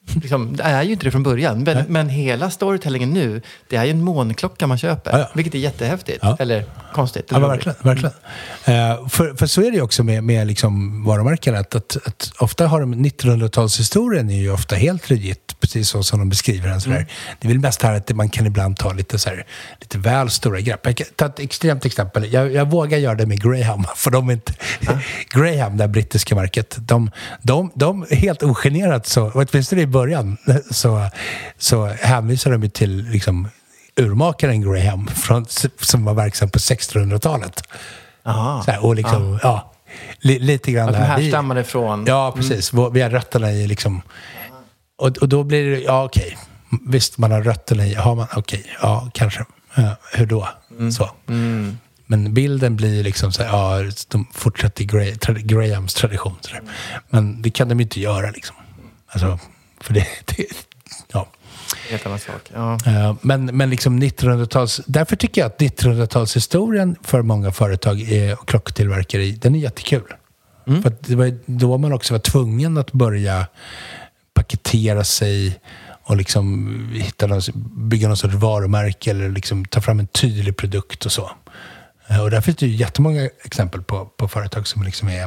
Liksom, det är ju inte det från början. Men, men hela storytellingen nu, det är ju en månklocka man köper. Ja, ja. Vilket är jättehäftigt. Ja. Eller konstigt. Eller ja, verkligen. verkligen. Uh, för, för så är det ju också med, med liksom varumärken. Att, att, att ofta har de nittonhundratalshistorien är ju ofta helt legit. Precis så som de beskriver den. Mm. Det är väl mest här att man kan ibland ta lite, så här, lite väl stora grepp. Jag kan ta ett extremt exempel. Jag, jag vågar göra det med Graham. För de är inte... Ja. Graham, det brittiska märket. De, de, de är helt ogenerat så... Och åtminstone i början så, så hänvisar de till liksom, urmakaren Graham från, som var verksam på sextonhundratalet. Aha. Så här, och liksom, ja. ja li, lite grann... Att de härstammade från... Ja, precis. Mm. Vi har rötterna i liksom... Och, och då blir det, ja okej. Visst, man har rötterna i, har man, okej, ja kanske. Ja, hur då? Mm. Så. Mm. Men bilden blir liksom så här, ja, de fortsätter Gra- tra- Grahams tradition. Så där. Men det kan de inte göra liksom. Alltså, för det, det ja. Helt annan sak, ja. Uh, men, men liksom nittonhundratals, därför tycker jag att nittonhundratalshistorien för många företag är, och klocktillverkare, den är jättekul. Mm. För att det var då man också var tvungen att börja paketera sig och liksom hitta någon, bygga någon sorts varumärke eller liksom ta fram en tydlig produkt och så. Och där finns det ju jättemånga exempel på, på företag som liksom är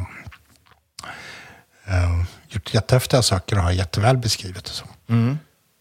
uh, gjort jättehäftiga saker och har jätteväl beskrivet och så. Mm.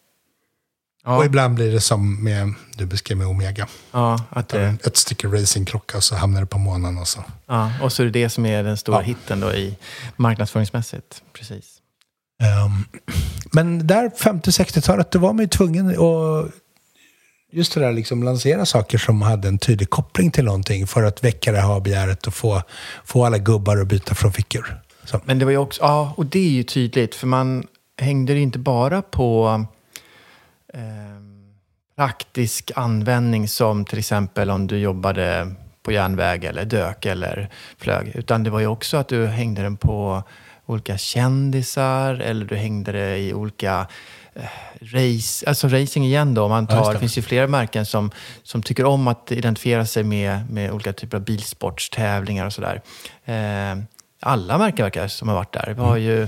Ja. Och ibland blir det som med, du beskrev med Omega. Ja, att det... Ett stycke racingklocka och så hamnar det på månaden och så. Ja, och så är det det som är den stora ja. hitten då i marknadsföringsmässigt. Precis. Um, men där femtio-sextiotalet då var man ju tvungen att just det där liksom lansera saker som hade en tydlig koppling till någonting för att väcka det här begäret och få, få alla gubbar att byta från fickor. Så. Men det var ju också, ja, och det är ju tydligt för man hängde det inte bara på eh, praktisk användning som till exempel om du jobbade på järnväg eller dök eller flög, utan det var ju också att du hängde den på olika kändisar eller du hängde det i olika eh, race, alltså racing igen då. Man tar, ja, det. det finns ju flera märken som, som tycker om att identifiera sig med, med olika typer av bilsportstävlingar och sådär. Eh, alla märken verkar som har varit där. Vi har ju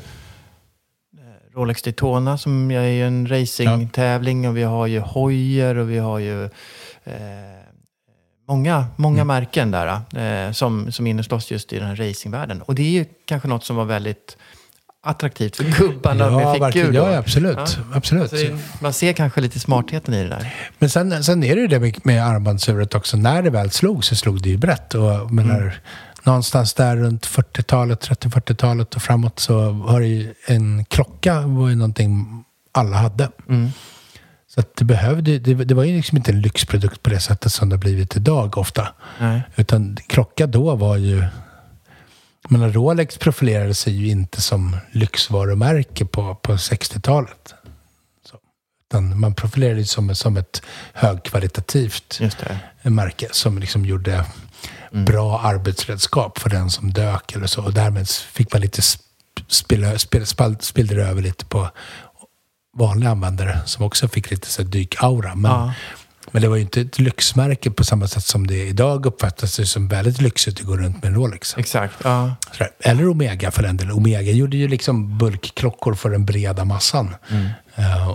Rolex Daytona som är ju en racingtävling ja. och vi har ju Hoyer och vi har ju eh, Många, många mm. märken där eh, som, som inneslås just i den här racingvärlden. Och det är ju kanske något som var väldigt attraktivt för gubbarna ja, med fickur. Ja, absolut. Ja. absolut. Alltså det, man ser kanske lite smartheten i det där. Men sen, sen är det ju det med, med armbandsuret också. När det väl slog så slog det ju brett. Och menar, mm. någonstans där runt fyrtiotalet, trettio-fyrtiotalet och framåt så har det ju en klocka var ju någonting alla hade. Mm. Så att det behövde, det, det var ju liksom inte en lyxprodukt på det sättet som det har blivit idag ofta. Nej. Utan klocka då var ju... Men Rolex profilerade sig ju inte som lyxvarumärke på, på sextiotalet. Så. Utan man profilerade sig som, som ett högkvalitativt Just det. märke som liksom gjorde mm. bra arbetsredskap för den som dök eller så. Och därmed fick man lite spilla, spilla, spillde det över lite på vanliga användare som också fick lite så dyk-aura. Men, ja. men det var ju inte ett lyxmärke på samma sätt som det idag uppfattas det som väldigt lyxigt att gå runt med en Rolex. Exakt, ja. Sådär. Eller Omega för den delen. Omega gjorde ju liksom bulkklockor för den breda massan. Mm. Uh,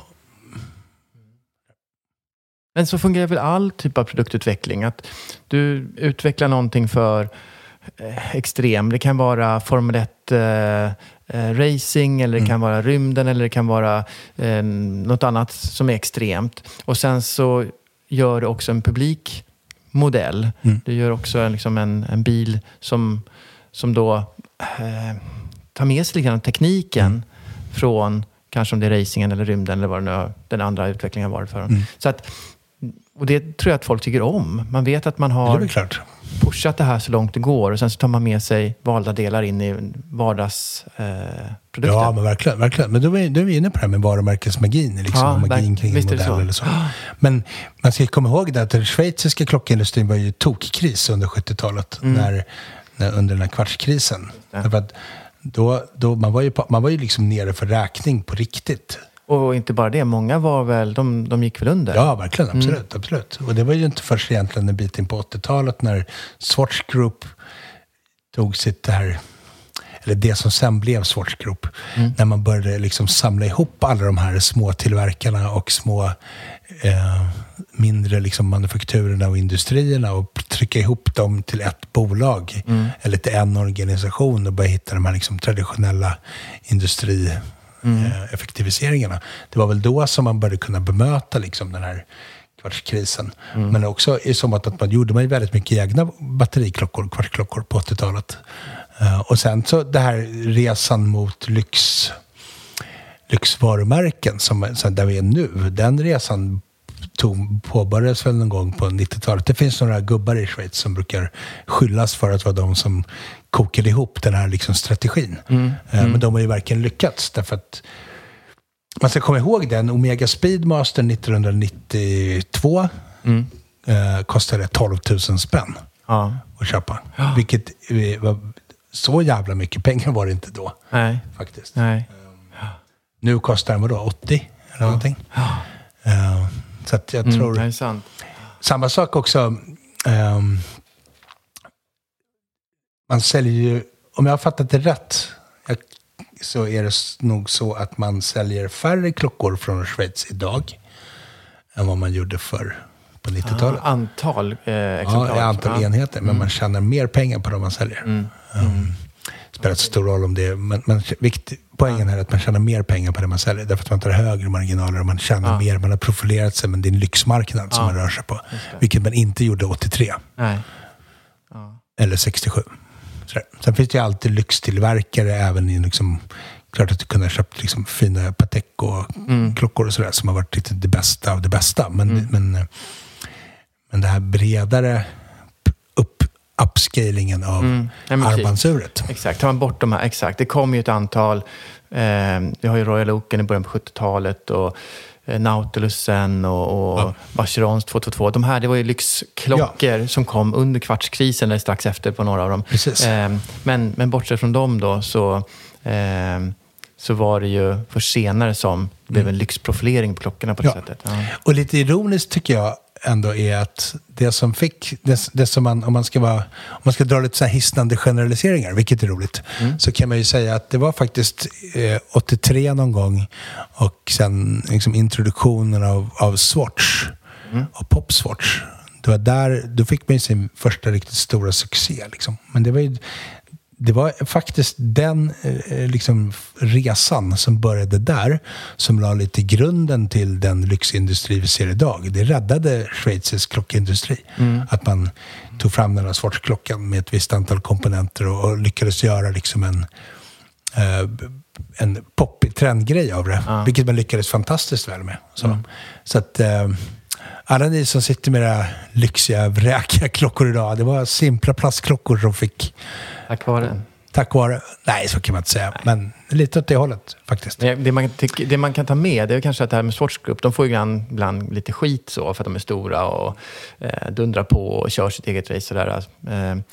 men så fungerar väl all typ av produktutveckling. Att du utvecklar någonting för eh, extrem. Det kan vara Formel ett eh, Eh, racing eller det mm. kan vara rymden eller det kan vara eh, något annat som är extremt. Och sen så gör du också en publikmodell. Mm. Du gör också en, liksom en, en bil som, som då eh, tar med sig lite grann tekniken mm. från kanske om det är racingen eller rymden eller vad det nu, den andra utvecklingen var för dem. Mm. Så att, och det tror jag att folk tycker om. Man vet att man har det är klart. pushat det här så långt det går och sen så tar man med sig valda delar in i vardagsprodukter. Eh, ja, men verkligen, verkligen. Men då är, då är vi inne på det här med varumärkesmagin, liksom, ja, magin kring en modell eller så. Men man ska komma ihåg det att den schweiziska klockindustrin var ju tokkris under sjuttiotalet mm. när, när, under den här kvartskrisen. Därför att då, då, man var ju, man var ju liksom nere för räkning på riktigt. Och inte bara det, många var väl, de, de gick väl under? Ja, verkligen, absolut, mm. absolut. Och det var ju inte först egentligen en bit in på åttiotalet när Swatch Group tog sitt här, eller det som sen blev Swatch Group, mm. när man började liksom samla ihop alla de här små tillverkarna och små eh, mindre liksom manufakturerna och industrierna och trycka ihop dem till ett bolag mm. eller till en organisation och börja hitta de här liksom traditionella industrieffektiviseringarna. Mm. Det var väl då som man började kunna bemöta liksom den här kvartskrisen. Mm. Men också i som att man gjorde man ju väldigt mycket egna batteriklockor, kvartsklockor på åttiotalet. Uh, och sen så det här resan mot lyx, lyxvarumärken som, som där vi är nu, den resan tog, påbörjades väl någon gång på nittiotalet. Det finns några gubbar i Schweiz som brukar skyllas för att vara de som kokade ihop den här liksom strategin. Mm. Uh, mm. Men de har ju verkligen lyckats därför att man ska komma ihåg den Omega Speedmaster nittonhundranittiotvå mm. eh, kostade tolv tusen spänn ja. att köpa. Ja. Vilket eh, var så jävla mycket pengar var det inte då. Nej. Faktiskt. Nej. Um, nu kostar den vadå? åttio eller ja. någonting. Ja. Uh, så att jag tror... Mm, det är sant. Samma sak också. Um, man säljer ju... Om jag har fattat det rätt... Jag, så är det nog så att man säljer färre klockor från Schweiz idag än vad man gjorde för på nittiotalet. Ah, antal eh, exemplar. Ja, antal ah. enheter. Men mm. man tjänar mer pengar på det man säljer. Mm. Mm. Um, det spelar inte så stor roll om det. Men, men vikt, poängen är att man tjänar mer pengar på det man säljer. Därför att man tar högre marginaler och man tjänar ah. mer. Man har profilerat sig, men det är en lyxmarknad ah. som man rör sig på. Vilket man inte gjorde åttiotre. Nej. Ah. Eller sextiosju. Sen finns det ju alltid lyxtillverkare även i liksom, klart att du kunde ha köpt liksom fina Patek och mm. klockor och sådär som har varit lite det bästa av det bästa. Men, mm. men, men det här bredare upp, upscalingen av mm. armbandsuret. Exakt, tar man bort de här, exakt. Det kom ju ett antal, eh, vi har ju Royal Oaken i början på sjuttiotalet och Nautilusen och, och ja. Vacherons tvåhundratvåtiotvå. De här, det var ju lyxklockor ja. som kom under kvartskrisen eller strax efter på några av dem. Eh, men, men bortsett från dem då så, eh, så var det ju för senare som det blev en lyxprofilering på klockorna på det ja. sättet. Ja. Och lite ironiskt tycker jag ändå är att det som fick, det, det som man, om man ska vara, om man ska dra lite så här hisnande generaliseringar, vilket är roligt, mm. så kan man ju säga att det var faktiskt eh, åttiotre någon gång och sen liksom introduktionen av, av Swatch mm. och Pop Swatch. Det var där, då fick man ju sin första riktigt stora succé liksom. Men det var ju Det var faktiskt den eh, liksom, resan som började där som la lite grunden till den lyxindustri vi ser idag. Det räddade Schweizisk klockindustri. Mm. Att man tog fram den här Swatch-klockan med ett visst antal komponenter och, och lyckades göra liksom en, eh, en poppig trendgrej av det. Ah. Vilket man lyckades fantastiskt väl med. Så, mm. så att... Eh, alla ni som sitter med era lyxiga, vräkiga klockor idag, det var simpla plastklockor som fick... Tack vare. Tack vare. Nej, så kan man inte säga. Nej. Men lite åt det hållet, faktiskt. Det, det, man, det man kan ta med, det är kanske att det här med Swatch Group, de får ju ibland, ibland lite skit så, för att de är stora och eh, dundrar på och kör sitt eget race. Sådär. Eh, eh,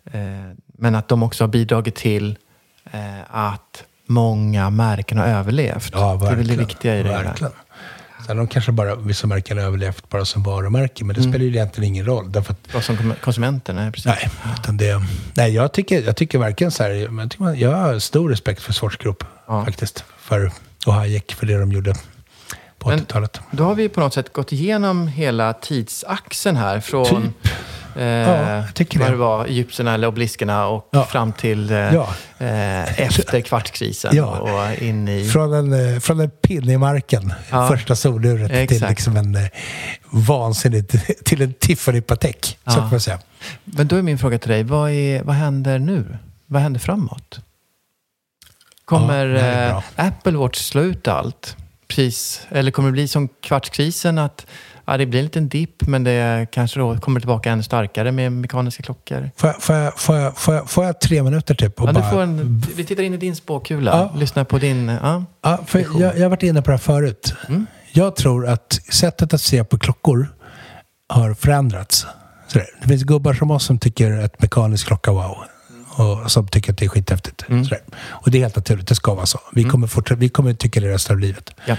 men att de också har bidragit till eh, att många märken har överlevt. Ja, verkligen. Det är väl det viktiga i det verkligen. Här. Sen de kanske bara, vissa märken har överlevt bara som varumärke, men det mm. spelar ju egentligen ingen roll. Därför att, bara som konsumenter, nej precis. Nej, utan det, nej jag, tycker, jag tycker verkligen så här, jag, tycker man, jag har stor respekt för Swatch Group ja. faktiskt. För, och Hayek för det de gjorde på men åttiotalet. Då har vi på något sätt gått igenom hela tidsaxeln här. Från typ. eh, ja, jag tycker vad det var, egyptierna eller obeliskerna och ja. fram till eh, ja. eh, efter kvartskrisen ja. och in i... Från en, från en pinne i marken, ja. första soluret, Exakt. till liksom en eh, vansinnigt, till en Tiffany Patek, ja. så kan man säga. Men då är min fråga till dig, vad, är, vad händer nu? Vad händer framåt? Kommer ja, eh, Apple Watch slå ut allt? Precis. Eller kommer det bli som kvartskrisen att ja, det blir en liten dipp, men det kanske då kommer tillbaka ännu starkare med mekaniska klockor? Får jag, får jag, får jag, får jag, får jag tre minuter typ? Och ja, bara... du får en, vi tittar in i din spåkula. Ja. Lyssna på din... Ja, ja för jag, jag har varit inne på det här förut. Mm. Jag tror att sättet att se på klockor har förändrats. Så det, det finns gubbar som oss som tycker att mekanisk klocka wow. Och som tycker att det är skithäftigt. Mm. Så och det är helt naturligt, det ska vara så. Vi kommer, fortsätta, vi kommer tycka det resten av livet. Ja.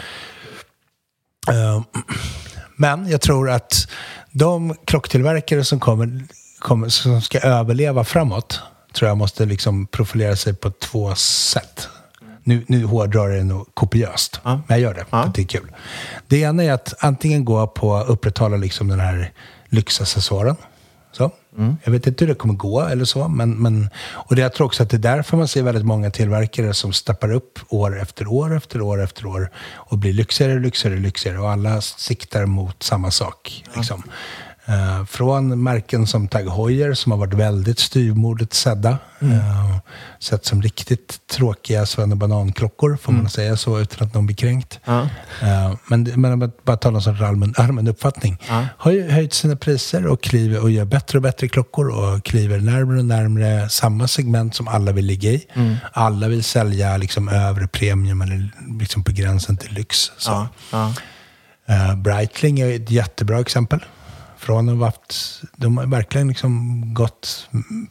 Uh, men jag tror att de klocktillverkare som kommer, kommer som ska överleva framåt, tror jag måste liksom profilera sig på två sätt. Nu, nu hårdrar det nog kopiöst, ja. men jag gör det, ja. det är kul. Det ena är att antingen gå på att upprätthålla liksom den här lyxaccessoaren. Så. Mm. Jag vet inte hur det kommer gå eller så, men, men och det, jag tror också att det är därför man ser väldigt många tillverkare som stappar upp år efter år efter år efter år och blir lyxigare, lyxigare, lyxigare och alla siktar mot samma sak. Ja. Liksom. Uh, från märken som Tag Heuer som har varit väldigt styvmodigt sedda. Mm. Uh, sett som riktigt tråkiga svennebanankllockor, får mm. man säga så utan att någon blir kränkt. Uh. Uh, men, men bara ta någon sorts allmän, allmän uppfattning. Uh. Har ju höjt sina priser och kliver och gör bättre och bättre klockor och kliver närmare och närmare samma segment som alla vill ligga i. Mm. Alla vill sälja liksom övre premium eller liksom på gränsen till lyx. Så. Uh. Uh. Uh, Breitling är ett jättebra exempel. Från att de har verkligen liksom gått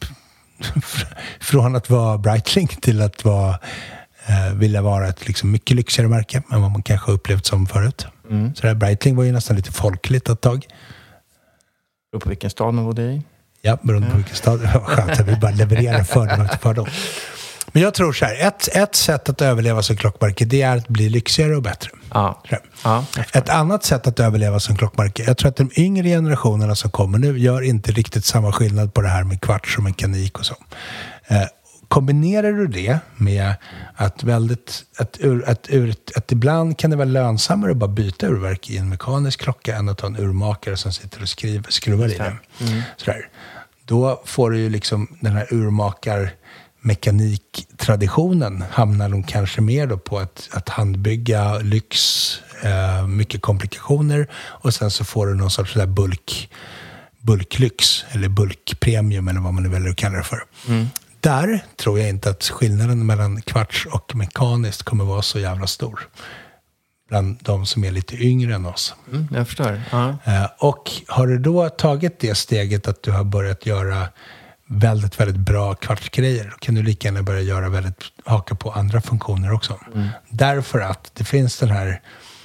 från att vara Breitling till att vara, eh, vilja vara ett liksom mycket lyxigare märke än vad man kanske har upplevt som förut. Mm. Så det här Breitling var ju nästan lite folkligt ett tag. Beror på vilken stad man bodde i? Ja, beroende på vilken stad. Skönt, jag vill bara leverera fördom efter fördom. Men jag tror så här, ett, ett sätt att överleva som klockmärke, det är att bli lyxigare och bättre. Ja. Ja, ett annat sätt att överleva som klockmärke, jag tror att de yngre generationerna som kommer nu gör inte riktigt samma skillnad på det här med kvarts och mekanik och så. Eh, kombinerar du det med att väldigt, att, ur, att, ur, att ibland kan det vara lönsammare att bara byta urverk i en mekanisk klocka än att ha en urmakare som sitter och skriver, skruvar i den. Mm. Sådär. Då får du ju liksom den här urmakar mekaniktraditionen hamnar de kanske mer då på att, att handbygga lyx, eh, mycket komplikationer och sen så får du någon sorts där bulk, bulklyx eller bulkpremium eller vad man nu väljer att kalla det för. Mm. Där tror jag inte att skillnaden mellan kvarts och mekaniskt kommer vara så jävla stor bland de som är lite yngre än oss. Mm, jag förstår. Uh-huh. Eh, och har du då tagit det steget att du har börjat göra väldigt, väldigt bra kvartsgrejer, då kan du lika gärna börja göra väldigt, haka på andra funktioner också. Mm. Därför att det finns den här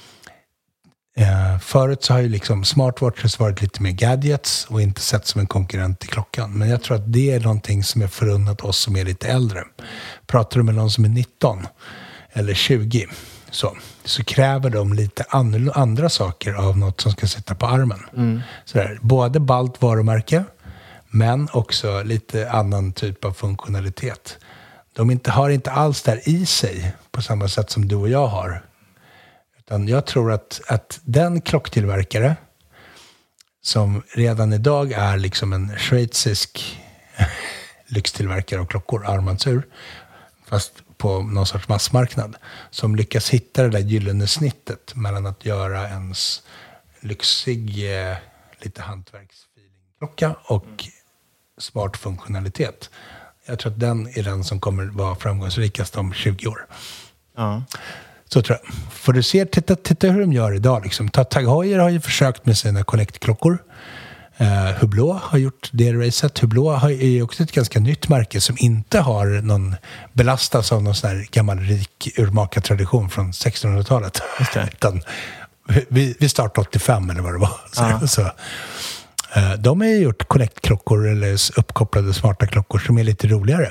eh, förut så har ju liksom smartwatches varit lite mer gadgets och inte sett som en konkurrent till klockan. Men jag tror att det är någonting som är förunnat oss som är lite äldre. Pratar du med någon som är nitton eller tjugo så, så kräver de lite andra, andra saker av något som ska sitta på armen. Mm. Sådär, både ballt varumärke men också lite annan typ av funktionalitet. De inte, har inte alls där i sig på samma sätt som du och jag har. Utan jag tror att, att den klocktillverkare som redan idag är liksom en schweizisk lyxtillverkare av klockor, armbandsur, fast på någon sorts massmarknad, som lyckas hitta det där gyllene snittet mellan att göra ens lyxig, eh, lite hantverksfeelingklocka och smart funktionalitet. Jag tror att den är den som kommer vara framgångsrikast om tjugo år. Ja. Så tror jag. För du ser, titta, titta hur de gör idag. Liksom. Tag Heuer har ju försökt med sina Collect-klockor. Uh, Hublot har gjort det racet. Hublot är ju också ett ganska nytt märke som inte har någon belastas av någon sån här gammal rik urmakartradition från sextonhundratalet. Utan vi, vi startade åttiofem eller vad det var. Så, ja. så, uh, de har ju gjort Collect-klockor eller uppkopplade smarta klockor som är lite roligare.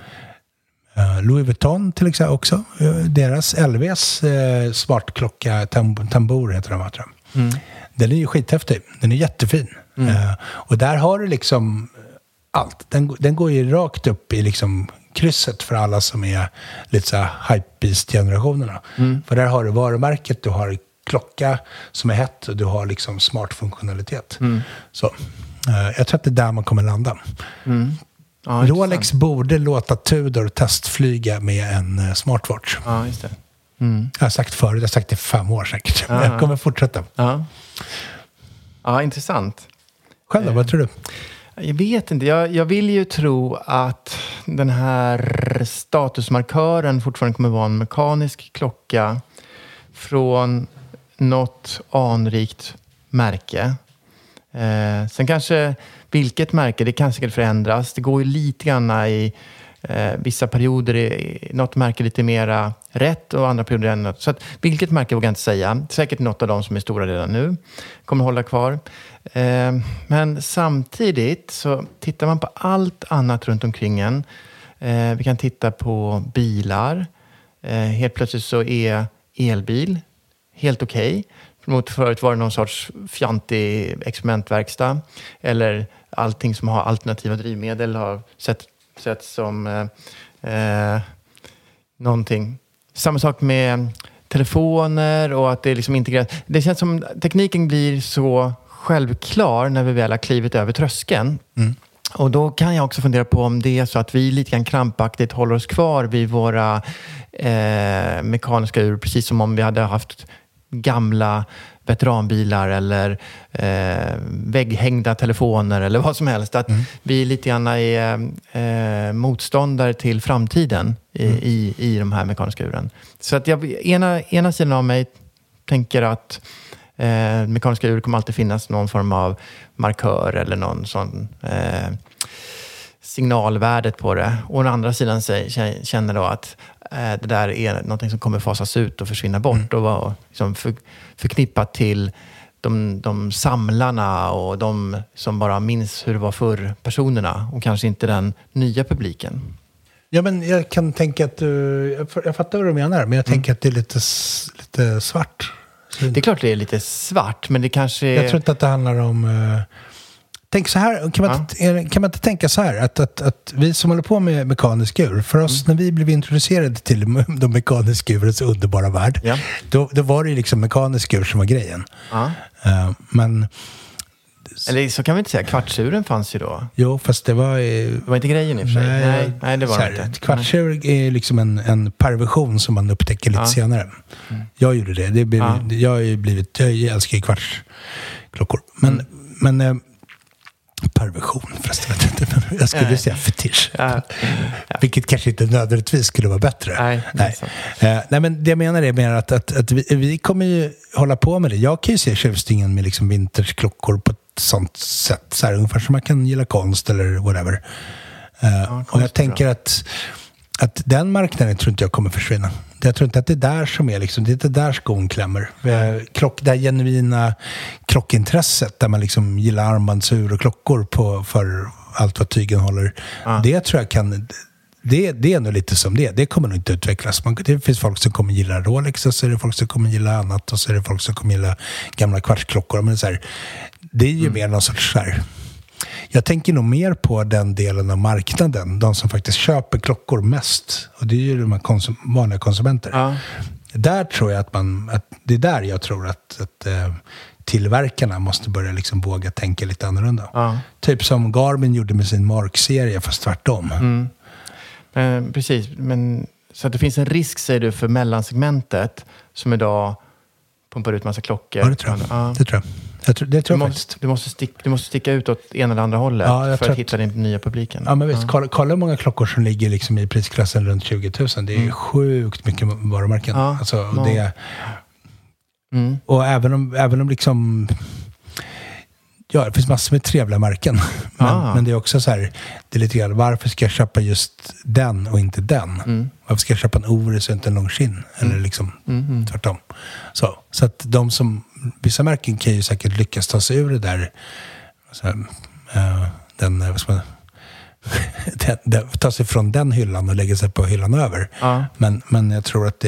Uh, Louis Vuitton till exempel också. Uh, deras L V:s uh, smartklocka tam- Tambour heter de, tror jag. Mm. Den är ju skithäftig. Den är jättefin. Mm. Uh, och där har du liksom allt. Den, den går ju rakt upp i liksom krysset för alla som är lite så här hypebeast-generationerna. Mm. För där har du varumärket, du har klocka som är hett och du har liksom smart funktionalitet. Mm. Så uh, jag tror att det är där man kommer landa. Mm. Ja, Rolex borde låta Tudor testflyga med en uh, smartwatch. Ja, just det. Mm. Jag har sagt förut, jag har sagt det i fem år säkert. Men jag kommer fortsätta. Ja, ja intressant. Själv då, vad tror du? Jag vet inte. Jag, jag vill ju tro att den här statusmarkören fortfarande kommer vara en mekanisk klocka från något anrikt märke. Eh, sen kanske vilket märke, det kan säkert förändras. Det går ju lite grann i Eh, vissa perioder är något märke lite mera rätt och andra perioder är något. Så att, vilket märke vågar jag inte säga. Säkert något av dem som är stora redan nu kommer hålla kvar. Eh, men samtidigt så tittar man på allt annat runt omkring en. Eh, vi kan titta på bilar. Eh, helt plötsligt så är elbil helt okej. Okay. Mot förut var det någon sorts fjantig experimentverkstad. Eller allting som har alternativa drivmedel har sett, sett som eh, eh, någonting. Samma sak med telefoner och att det är liksom integrerat. Det känns som tekniken blir så självklar när vi väl har klivit över tröskeln. Mm. Och då kan jag också fundera på om det är så att vi lite grann krampaktigt håller oss kvar vid våra eh, mekaniska ur, precis som om vi hade haft gamla veteranbilar eller eh, vägghängda telefoner eller vad som helst. Att mm. vi lite grann är eh, motståndare till framtiden i, mm. i, i de här mekaniska uren. Så att jag, ena, ena sidan av mig tänker att eh, mekaniska ur kommer alltid finnas någon form av markör eller någon sån eh, signalvärdet på det. Och den andra sidan säger, känner då att eh, det där är något som kommer fasas ut och försvinna bort mm. och vara liksom för, förknippat till de, de samlarna och de som bara minns hur det var förr, personerna och kanske inte den nya publiken. Ja, men jag kan tänka att du, jag fattar vad du menar, men jag tänker mm. att det är lite, lite svart. Det är klart det är lite svart, men det kanske är... Jag tror inte att det handlar om... Uh... Tänk så här, kan man, ja. inte, kan man inte tänka så här att, att, att vi som håller på med mekanisk ur, för oss mm. när vi blev introducerade till de mekaniska urens underbara värld, ja. då, då var det ju liksom mekanisk ur som var grejen. Ja. Uh, men... Eller så kan vi inte säga, kvartsuren fanns ju då. Jo, fast det var... Eh, det var inte grejen i och för sig. Nej, nej, nej det var det inte. Kvartsur är liksom en, en perversion som man upptäcker lite ja. senare. Mm. Jag gjorde det. det blev, ja. Jag har ju blivit... Jag älskar kvartsklockor. Men... Mm. men eh, perversion förresten. Jag skulle nej. säga fetisch. Ja. Ja. Vilket kanske inte nödvändigtvis skulle vara bättre. Nej, nej. Uh, nej men det jag menar är mer att, att, att vi, vi kommer ju hålla på med det. Jag kan ju se tjusningen med liksom vintersklockor på ett sånt sätt. Så här, ungefär som man kan gilla konst eller whatever. Uh, ja, och jag tänker att, att den marknaden tror inte jag kommer försvinna. Jag tror inte att det är där som är liksom, det är inte där skon klämmer. Klock, det här genuina klockintresset där man liksom gillar armbandsur och klockor på, för allt vad tygen håller. Ja. Det tror jag kan, det, det är nog lite som det. Det kommer nog inte utvecklas. Man, det finns folk som kommer gilla Rolex och så är det folk som kommer gilla annat och så är det folk som kommer gilla gamla kvartsklockor. Men så här, det är ju mm. mer någon sorts så här. Jag tänker nog mer på den delen av marknaden. De som faktiskt köper klockor mest. Och det är ju de här konsum- vanliga konsumenter. Ja. Där tror jag att man... Att det är där jag tror att, att eh, tillverkarna måste börja liksom våga tänka lite annorlunda. Ja. Typ som Garmin gjorde med sin Mark-serie, fast tvärtom. Mm. Eh, precis. Men, så att det finns en risk, säger du, för mellansegmentet som idag pumpar ut massa klockor. Ja, det tror jag. Ja. Det tror jag. Jag tror, det tror du, jag måste, du, måste stick, du måste sticka ut åt ena eller andra hållet ja, för att, att hitta din nya publiken. Ja, men visst. Ja. Kolla, kolla hur många klockor som ligger liksom i prisklassen runt tjugo tusen. Det är mm. sjukt mycket varumärken. Ja, alltså, no. det, mm. Och även om, även om liksom... Ja, det finns massor med trevliga märken. Men, ah. men det är också så här, det är lite grann, varför ska jag köpa just den och inte den? Mm. Varför ska jag köpa en Oris och inte en Longines? Mm. Eller liksom mm. tvärtom. Så, så att de som, vissa märken kan ju säkert lyckas ta sig ur det där, så här, uh, den, vad ska man, den, den, ta sig från den hyllan och lägga sig på hyllan över. Ah. Men, men jag tror att det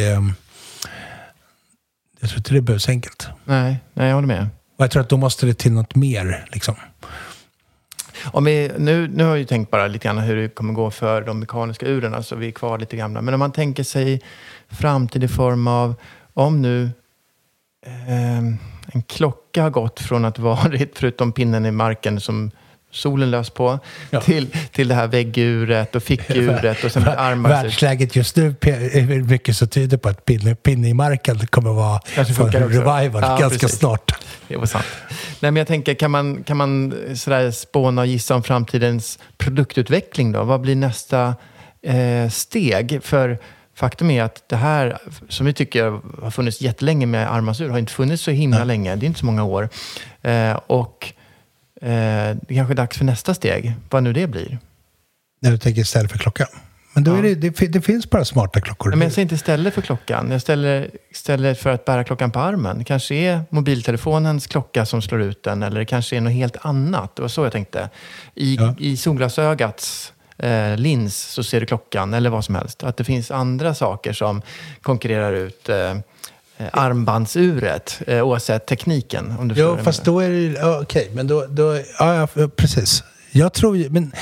jag tror inte det behövs enkelt. Nej, nej, jag håller med. Och jag tror att då måste det till något mer, liksom. Om vi, nu, nu har jag ju tänkt bara lite grann hur det kommer gå för de mekaniska uren, så alltså vi är kvar lite gamla. Men om man tänker sig framtid i form av, om nu eh, en klocka har gått från att vara, förutom pinnen i marken som solen lös på, ja. till, till det här vägguret och fickuret och sen armar. Världsläget just nu är mycket så tyder på att pinne, pinne i marken kommer vara för en revival ja, ganska precis. snart. Det var sant. Nej, men jag tänker, kan man, kan man sådär spåna och gissa om framtidens produktutveckling då? Vad blir nästa eh, steg? För faktum är att det här, som vi tycker har funnits jättelänge med armbandsur, har inte funnits så himla ja. länge. Det är inte så många år. Eh, och Eh, det kanske är dags för nästa steg. Vad nu det blir. När du tänker istället för klockan? Men då ja. är det, det, det finns bara smarta klockor. Men jag säger inte istället för klockan. Jag ställer istället för att bära klockan på armen. Det kanske är mobiltelefonens klocka som slår ut den. Eller det kanske är något helt annat. Det var så jag tänkte. I, ja. i solglasögats eh, lins så ser du klockan eller vad som helst. Att det finns andra saker som konkurrerar ut eh, armbandsuret, eh, oavsett tekniken. Om du jo, fast då är det... Okej, okay, men då... då ja, ja, precis. Jag tror ju... Men,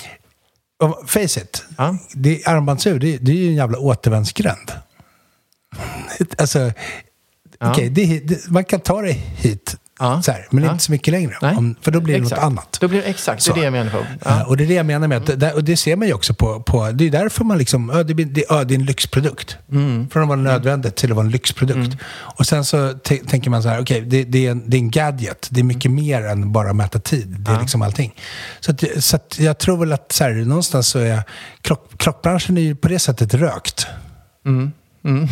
face it. Ja. Det, armbandsur, det, det är ju en jävla återvändsgränd. Alltså... Ja. Okej, okay, man kan ta det hit... Ja. Så här, men ja. inte så mycket längre. Om, för då blir det exakt. något annat. Då blir det exakt, det är det jag menar på. Ja. Och det är det jag menar med att, det, och det ser man ju också på, på det är därför man liksom, ja, det, det, ja, det är en lyxprodukt. Mm. Från att vara nödvändigt till att vara en lyxprodukt. Mm. Och sen så t- tänker man så här, okej, okay, det, det, är en, det är en gadget. Det är mycket mm. mer än bara mäta tid. Det är ja. liksom allting. Så, att, så att jag tror väl att så här, någonstans så är klock, klockbranschen är ju på det sättet rökt. Mm. Mm.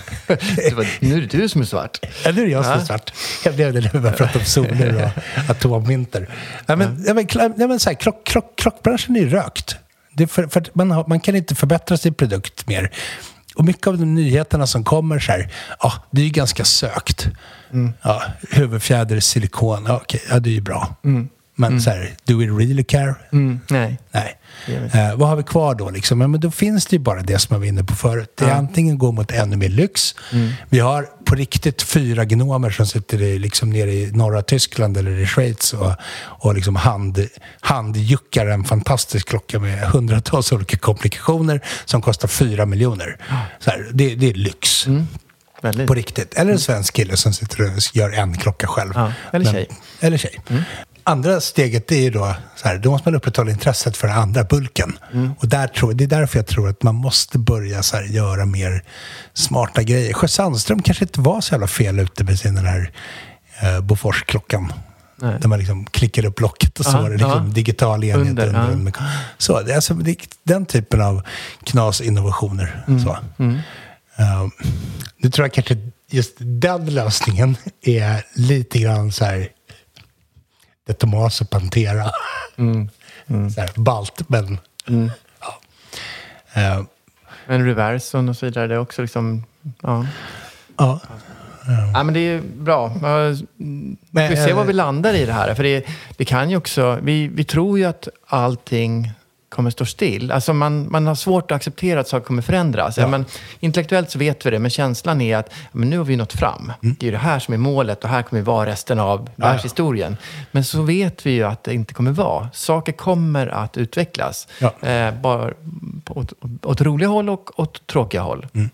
Nu är det du som är svart. Ja, nu är jag som är svart. Jag blev det när vi började prata om soler och atomvinter. Ja, men, ja. men, ja, men så här, klock, klock, klockbranschen är ju rökt. Det är för, för man, har, man kan inte förbättra sin produkt mer. Och mycket av de nyheterna som kommer så här, ja, det är ju ganska sökt. Mm. Ja, huvudfjäder, silikon, ja, okej, ja, det är ju bra. Mm. Men mm. så här, do we really care? Mm. Nej. Nej. Eh, vad har vi kvar då liksom? Men då finns det ju bara det som jag var inne på förut. Det är ja. antingen gå mot ännu mer lyx. Mm. Vi har på riktigt fyra gnomer som sitter i, liksom nere i norra Tyskland eller i Schweiz och, och liksom hand, handjuckar en fantastisk klocka med hundratals olika komplikationer som kostar fyra miljoner. Så här, det, det är lyx. Mm. Väldigt. På riktigt. Eller en svensk kille som sitter och gör en klocka själv. Ja. Eller Men, tjej. Eller tjej. Mm. Andra steget är ju då så här, då måste man upprätthålla intresset för den andra bulken. Mm. Och där tror, det är därför jag tror att man måste börja så här, göra mer smarta grejer. Sjö Sandström kanske inte var så jävla fel ute med sin den här eh, Bofors-klockan. Nej. Där man liksom klickar upp locket och så är det liksom ja. digital enhet under. under, under. Så, det är alltså det, den typen av knas-innovationer. Mm. Så. Mm. Uh, nu tror jag kanske just den lösningen är lite grann så här det Tomas och Pantera. Mm. Mm. Så här, balt, men mm. ja. Uh, men Reverson och så vidare, det är också liksom ja. Ja. Ja. Ja, men det är bra. Vi får se var vi landar i det här. För det, det kan ju också, vi, vi tror ju att allting kommer stå still. Alltså man, man har svårt att acceptera att saker kommer förändras. Ja. Ja, men intellektuellt så vet vi det, men känslan är att men nu har vi nått fram. Mm. Det är ju det här som är målet och här kommer vi vara resten av ja, världshistorien. Ja. Men så vet vi ju att det inte kommer vara. Saker kommer att utvecklas. Ja. Eh, bara åt, åt roliga håll och åt tråkiga håll. Mm.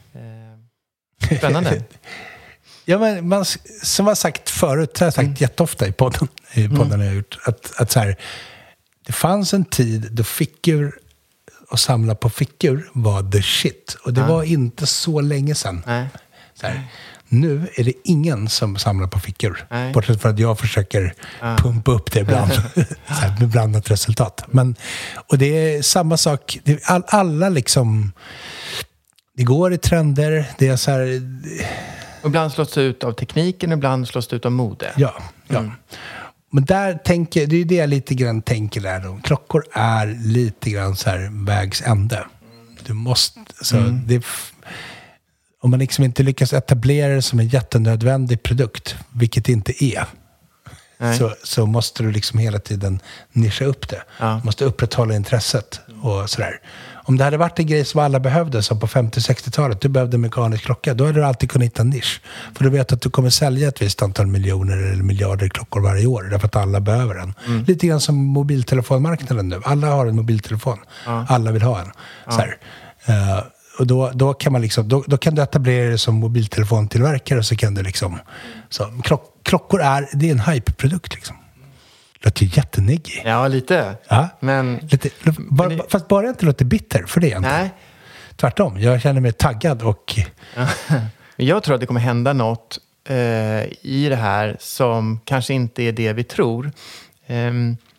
Eh, spännande. Ja, men man, som jag sagt förut, jag har sagt mm. jätteofta i podden, i podden mm. jag har gjort, att, att så här, det fanns en tid då fickor och samla på fickor var the shit. Och det ja. var inte så länge sedan. Nej. Så här, nu är det ingen som samlar på fickor. Nej. Bortsett för att jag försöker ja. pumpa upp det ibland. Så här, med blandat resultat. Men, och det är samma sak. Det, all, alla liksom... Det går i trender. Det är så här... Ibland slås det ut av tekniken, ibland slås det ut av mode. Ja, ja. Mm. Men där tänker, det är det jag lite grann tänker där då. Klockor är lite grann så här vägs ände. Du måste, så mm. det, om man liksom inte lyckas etablera det som en jättenödvändig produkt, vilket det inte är, så, så måste du liksom hela tiden nischa upp det. Ja. Du måste upprätthålla intresset och sådär. Om det hade varit en grej som alla behövde, som på femtio-sextiotalet, du behövde en mekanisk klocka, då hade du alltid kunnat hitta en nisch. För du vet att du kommer sälja ett visst antal miljoner eller miljarder klockor varje år, därför att alla behöver den. Mm. Lite grann som mobiltelefonmarknaden nu. Alla har en mobiltelefon. Ja. Alla vill ha en. Ja. Så här. Uh, och då, då kan man liksom, då, då kan du etablera det som mobiltelefontillverkare, och så kan du liksom, så, klock, klockor är, det är en hype-produkt liksom. Det låter ju jätteneggig. Ja, lite. Ja. Men, lite bara, men... Fast bara inte låter bitter för det inte. Nej. Tvärtom, jag känner mig taggad och... Jag tror att det kommer hända något eh, i det här som kanske inte är det vi tror. Eh,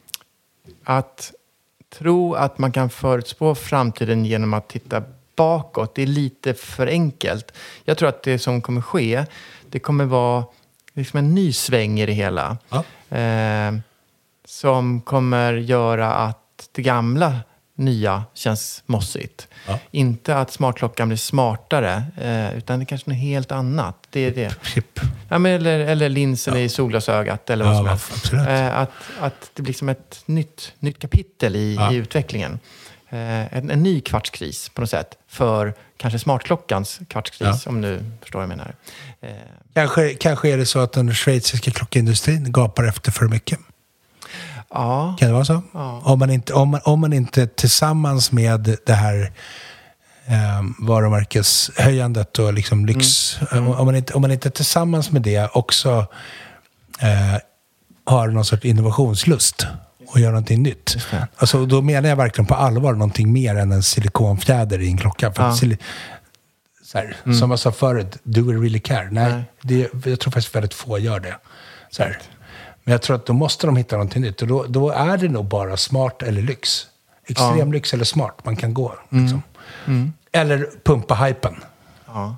att tro att man kan förutspå framtiden genom att titta bakåt, det är lite för enkelt. Jag tror att det som kommer ske, det kommer vara liksom en ny sväng i det hela. Ja. Eh, som kommer göra att det gamla nya känns mossigt. Ja. Inte att smartklockan blir smartare, eh, utan det är kanske något helt annat. Det är det. Chip. Ja, men eller, eller linsen Ja. i solglasögat eller vad Ja, som helst. absolut. Eh, att, att det blir som ett nytt, nytt kapitel i, Ja. i utvecklingen. Eh, en, en ny kvartskris på något sätt för kanske smartklockans kvartskris, Ja. om du förstår vad jag menar. Eh, Kanske, kanske är det så att den schweiziska klockindustrin gapar efter för mycket. ja. Kan det vara så? Ja. Om, man inte, om, man, om man inte tillsammans med det här eh, varumärkeshöjandet och liksom lyx... Mm. Om, man inte, om man inte tillsammans med det också eh, har någon sorts innovationslust och gör någonting nytt. Alltså, då menar jag verkligen på allvar någonting mer än en silikonfjäder i en klocka. För Ja. att sil- så här, Mm. Som jag sa förut, do we really care? Nej, Nej. Det, jag tror faktiskt väldigt få gör det. Så här. Men jag tror att då måste de hitta någonting nytt. Och då, då är det nog bara smart eller lyx. Extrem Ja. lyx eller smart. Man kan gå. Mm. Liksom. Mm. Eller pumpa hypen. Ja.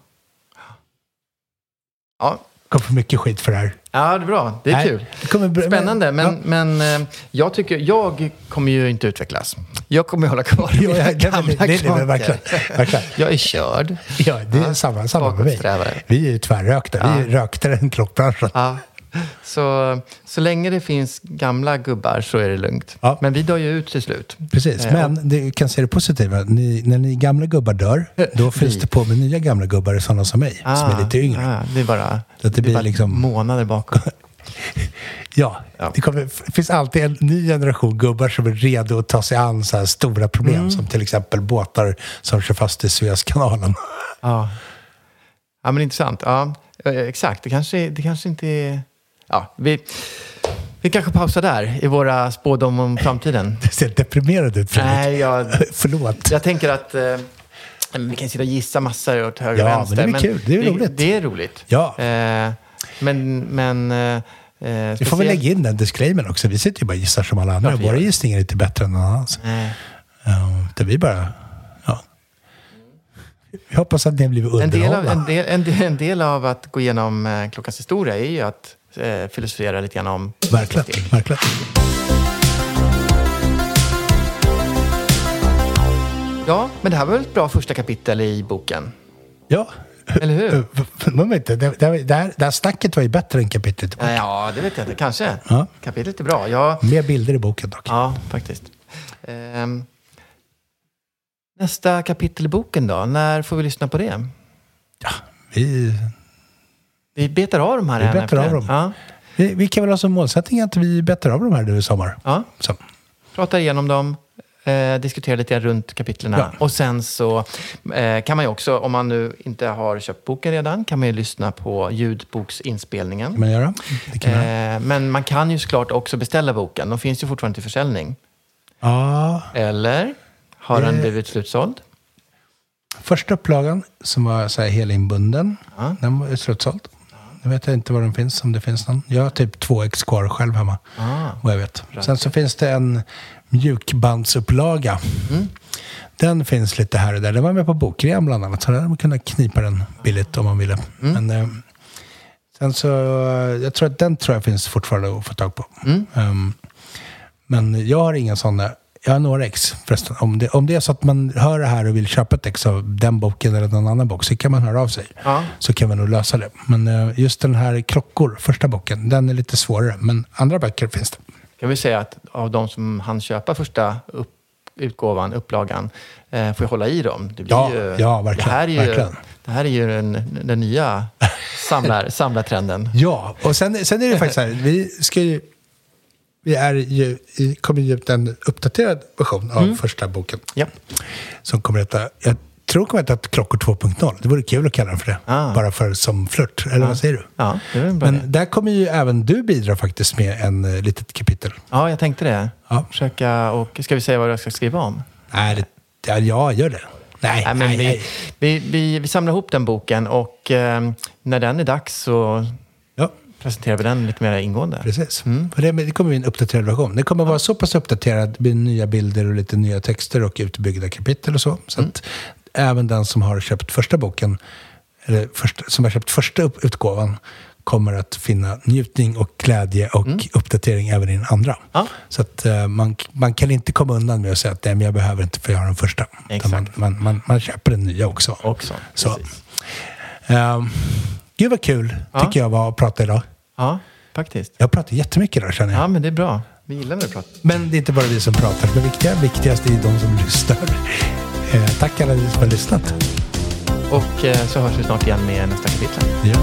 Ja. Kom för mycket skit för det här. Ja, det är bra. Det är Nej, kul. det kommer bli- Spännande, men, Ja. men eh, jag tycker, jag kommer ju inte utvecklas. Jag kommer hålla kvar Ja, mina ja, det- gamla det- det- det- klockor. verkligen, verkligen. Jag är körd. Ja, det är samma, samma med mig. bakåtsträvare. Vi är ju tvärrökta. Ja. Vi är röktare än klockbranschen. Ja. Så, så länge det finns gamla gubbar så är det lugnt. Ja. Men vi dör ju ut till slut. Precis, Eh, men du kan se det positiva. Ni, när ni gamla gubbar dör, då fylls vi. det på med nya gamla gubbar, sådana som mig, Ah, som är lite yngre. ah, det är bara, Så att det det blir är bara liksom- månader bakom. Ja, Ja. det kommer, det finns alltid en ny generation gubbar som är redo att ta sig an så här stora problem, Mm. som till exempel båtar som kör fast i Suezkanalen. Ja. Ja, men intressant. Ja, eh, exakt. Det kanske, det kanske inte är... Ja, vi, vi kanske pausar där i våra spådom om framtiden. Det ser deprimerad ut, Fredrik. Nej, jag, Förlåt. jag tänker att eh, vi kan sitta och gissa massor åt höger och Ja, vänster. men det är kul. Det är det, roligt. Det är roligt. Ja. Eh, men... men eh, Vi får väl lägga in den disclaimen också. Vi sitter ju bara och gissar som alla andra. Klart vi Våra gör. gissningar är inte bättre än någon annans. Nej. Uh, det vi bara... Ja. Vi hoppas att ni har blivit En del, av, underhållna. en, del, en, del, en del av att gå igenom eh, klockans historia är ju att eh, filosofera lite grann om... Verkligen, verkligen. Ja, men det här var väl ett bra första kapitel i boken? Ja. Eller hur? Man vet inte, det, det, det, här, det här snacket var ju bättre än kapitlet i boken. Ja, det vet jag inte. Kanske. Ja. Kapitlet är bra. Ja, Mer bilder i boken dock. ja faktiskt. Ehm, nästa kapitel i boken då? När får vi lyssna på det? Vi, Vi betar av de här. Vi en betar efter av en. dem. Ja, vi, vi kan väl ha som målsättning att vi betar av de här nu i sommar. ja. Så. Pratar igenom dem. Eh, diskutera lite grann runt kapitlerna. Ja. Och sen så eh, kan man ju också, om man nu inte har köpt boken redan, kan man ju lyssna på ljudboksinspelningen. Kan man göra? Det kan man göra. Eh, men man kan ju såklart också beställa boken. De finns ju fortfarande till försäljning. Ja, Eller har den Eh. blivit slutsåld? första upplagan som var så här helinbunden, Ja. den var slutsåld. Jag vet inte var den finns, om det finns någon. Jag har typ två ex kvar själv hemma. Ah. Vad jag vet. Sen så finns det en mjukbandsupplaga. Mm. Den finns lite här och där. Den var med på bokrean bland annat. Så där hade man kunnat knipa den billigt om man ville. Mm. Men eh, sen så, jag tror att den tror jag finns fortfarande att få tag på. Mm. Um, men jag har inga sådana. Jag har några ex förresten. Om det, om det är så att man hör det här och vill köpa ett ex av den boken eller någon annan bok, så kan man höra av sig. Ja. Så kan man nog lösa det. Men eh, just den här klockor, första boken, den är lite svårare. Men andra böcker finns det. Jag vill säga att av de som hann köpa första upp, utgåvan, upplagan, eh, får jag hålla i dem. Det blir Ja, ju, ja, verkligen, Det här är ju, verkligen. det här är ju den, den nya samlar, samlartrenden. Ja, och sen, sen är det faktiskt så här. Vi ska ju... Vi är ju, i- kommer ge ut en uppdaterad version av Mm. första boken. Ja. Som kommer att heta, jag tror kommer att heta Klockor två punkt noll. Det vore kul att kalla den för det. Ah. Bara för som flört. Eller vad säger du? Ja, det är en bra idé. Men där kommer ju även du bidra faktiskt med en uh, litet kapitel. Ja, jag tänkte det. Ja. Försöka, och ska vi säga vad jag ska skriva om? Nej, det, ja, ja, gör det. Nej, Nej, men nej, vi, nej. Vi, vi, vi samlar ihop den boken och eh, när den är dags så Ja, presenterar vi den lite mer ingående. precis. För det, det kommer bli en uppdaterad version. Det kommer vara så pass uppdaterad med nya bilder och lite nya texter och utbyggda kapitel och så. Så att även den som har köpt första boken, eller första, som har köpt första upp, utgåvan, kommer att finna njutning och glädje och mm. uppdatering även i den andra. Ja. Så att uh, man, man kan inte komma undan med att säga att nej, men jag behöver inte få göra den första. Man, man, man, man köper den nya också. också så. Uh, gud vad kul, ja. tycker jag var att prata idag. Ja, faktiskt. Jag pratar jättemycket idag, känner jag. Ja, men det är bra. Vi gillar när du pratar. Men det är inte bara vi som pratar. Det viktiga, viktigast är de som lyssnar. Uh, tack alla ni som har lyssnat. Och uh, så hörs vi snart igen med nästa kapitel. Ja.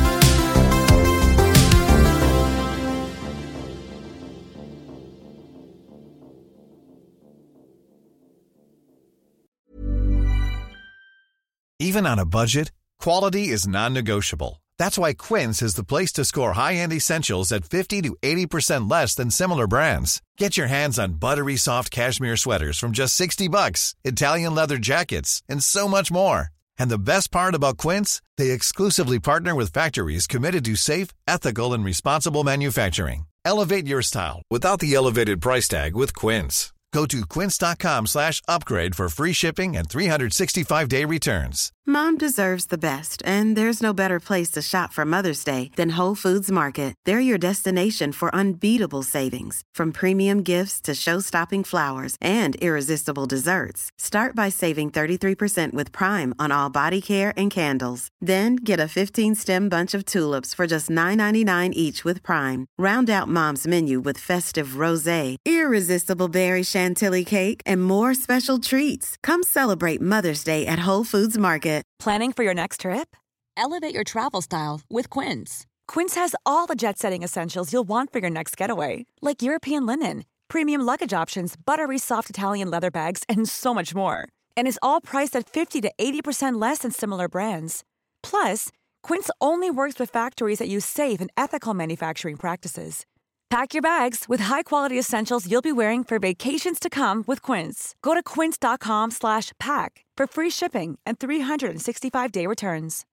Even on a budget, quality is non-negotiable. That's why Quince is the place to score high-end essentials at fifty to eighty percent less than similar brands. Get your hands on buttery soft cashmere sweaters from just sixty bucks, Italian leather jackets, and so much more. And the best part about Quince, they exclusively partner with factories committed to safe, ethical, and responsible manufacturing. Elevate your style without the elevated price tag with Quince. Go to quince.com slash upgrade for free shipping and three sixty-five day returns. Mom deserves the best, and there's no better place to shop for Mother's Day than Whole Foods Market. They're your destination for unbeatable savings, from premium gifts to show-stopping flowers and irresistible desserts. Start by saving thirty-three percent with Prime on all body care and candles. Then get a fifteen-stem bunch of tulips for just nine ninety-nine each with Prime. Round out Mom's menu with festive rosé, irresistible berry chantilly cake, and more special treats. Come celebrate Mother's Day at Whole Foods Market. Planning for your next trip? Elevate your travel style with Quince. Quince has all the jet-setting essentials you'll want for your next getaway, like European linen, premium luggage options, buttery soft Italian leather bags, and so much more. And is all priced at fifty to eighty percent less than similar brands. Plus, Quince only works with factories that use safe and ethical manufacturing practices. Pack your bags with high-quality essentials you'll be wearing for vacations to come with Quince. Go to quince.com slash pack for free shipping and three sixty-five day returns.